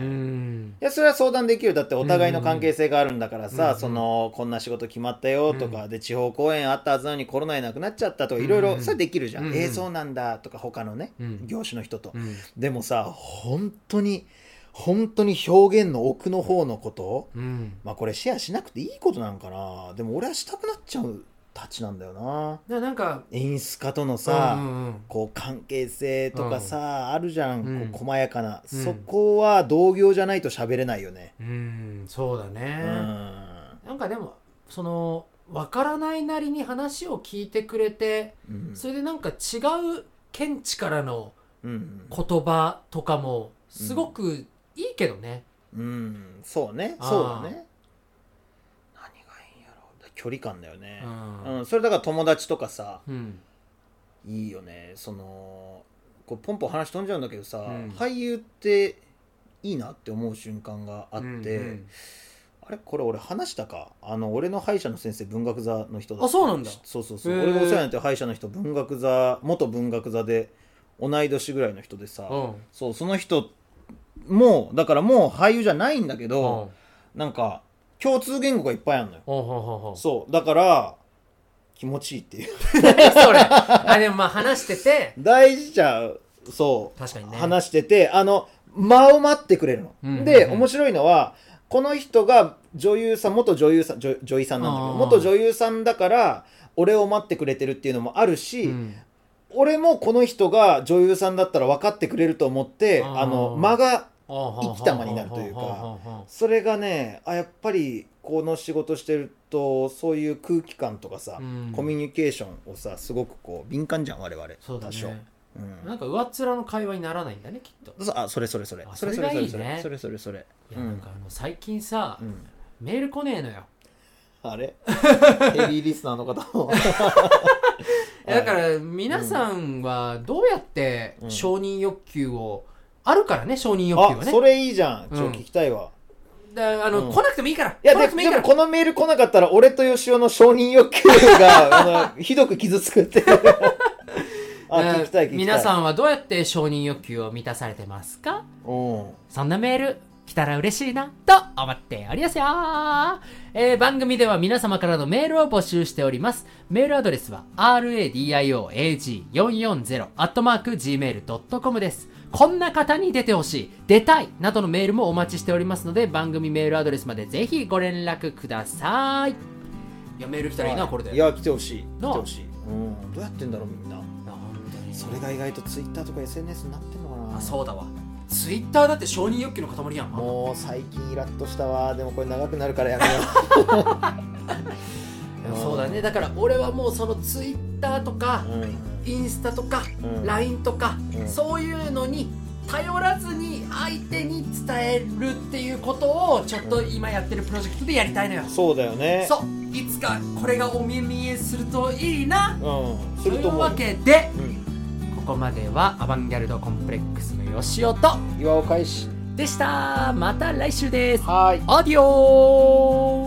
いやそれは相談できる。だってお互いの関係性があるんだからさ、うんうん、そのこんな仕事決まったよとか、うん、で地方公演あったはずなのにコロナでなくなっちゃったとかいろいろそれできるじゃん、うんうん、えー、そうなんだとか他のね、うん、業種の人と、うん、でもさ本当に本当に表現の奥の方のこと、うん、まあこれシェアしなくていいことなんかな。でも俺はしたくなっちゃうたちなんだよな。 だなんか演出家とのさ、 うんうんうん、 こう関係性とかさ、うん、あるじゃん、 うん、 こう細やかな、うん、そこは同業じゃないと喋れないよね。 うんそうだね、 うん、 なんかでもその分からないなりに話を聞いてくれて、うん、それでなんか違う見地からの言葉とかもすごくいいけどね。 うん、うん、そうねそうだね。距離感だよね、うんうん、それだから友達とかさ、うん、いいよね。そのこうポンポン話飛んじゃうんだけどさ、うん、俳優っていいなって思う瞬間があって、うんうん、あれこれ俺話したか。あの俺の歯医者の先生文学座の人だった。 あそうなんだ。 そうそうそう、俺がお世話になってる歯医者の人文学座元文学座で同い年ぐらいの人でさ、うん、そうその人もだからもう俳優じゃないんだけど、うん、なんか共通言語がいっぱいあるのよ。 ほうほうほうほう。 そうだから気持ちいいっていうそれあでもまあ話してて大事じゃん。そう確かにね話しててあの間を待ってくれるの、うんうんうん、で面白いのはこの人が女優さん元女優さん 女, 女優さんなんだけど元女優さんだから俺を待ってくれてるっていうのもあるし、うん、俺もこの人が女優さんだったら分かってくれると思ってあの間が生きた間になるというか、それがねあやっぱりこの仕事してるとそういう空気感とかさ、うん、コミュニケーションをさすごくこう敏感じゃん我々。 そうだね、 多少、 うん、なんか上っ面の会話にならないんだねきっと。 あそれそれそれそれそれそれそれそれそれそれ。 いやなんかあの最近さ、うん、メール来ねえのよ。 あれヘビーリスナーの方もだから皆さんはどうやって承認欲求を、うん、あるからね承認欲求はね。 あそれいいじゃん。ちょっと聞きたいわ、うん、 だあの、うん、来なくてもいいから。いやでもこのメール来なかったら俺と吉尾の承認欲求があのひどく傷つくってあ聞きたい聞きたい。 皆さんはどうやって承認欲求を満たされてますか。 うんそんなメール来たら嬉しいなと思っておりますよ、えー、番組では皆様からのメールを募集しております。メールアドレスは ラディオエージーよんよんゼロ アットマーク ジーメール ドットコム です。こんな方に出てほしい出たいなどのメールもお待ちしておりますので番組メールアドレスまでぜひご連絡ください。いやメール来たらいいな、はい、これで。 いや来てほしい来てほしい、うん、どうやってんだろうみんな。それが意外とツイッターとか エスエヌエス になってんのかな。 あそうだわツイッターだって承認欲求の塊やん。 もう最近イラッとしたわ。でもこれ長くなるからやめようそうだね。だから俺はもうそのツイッターとか、うん、インスタとか、うん、ライン とか、うん、そういうのに頼らずに相手に伝えるっていうことをちょっと今やってるプロジェクトでやりたいのよ。 そうだよね。 そういつかこれがお目見えするといいな、 うん、すといると思う。 うわけで、 うん、 ここまではアバンギャルドコンプレックスのよしおと岩尾返しでした。また来週です。 はい。 アディオー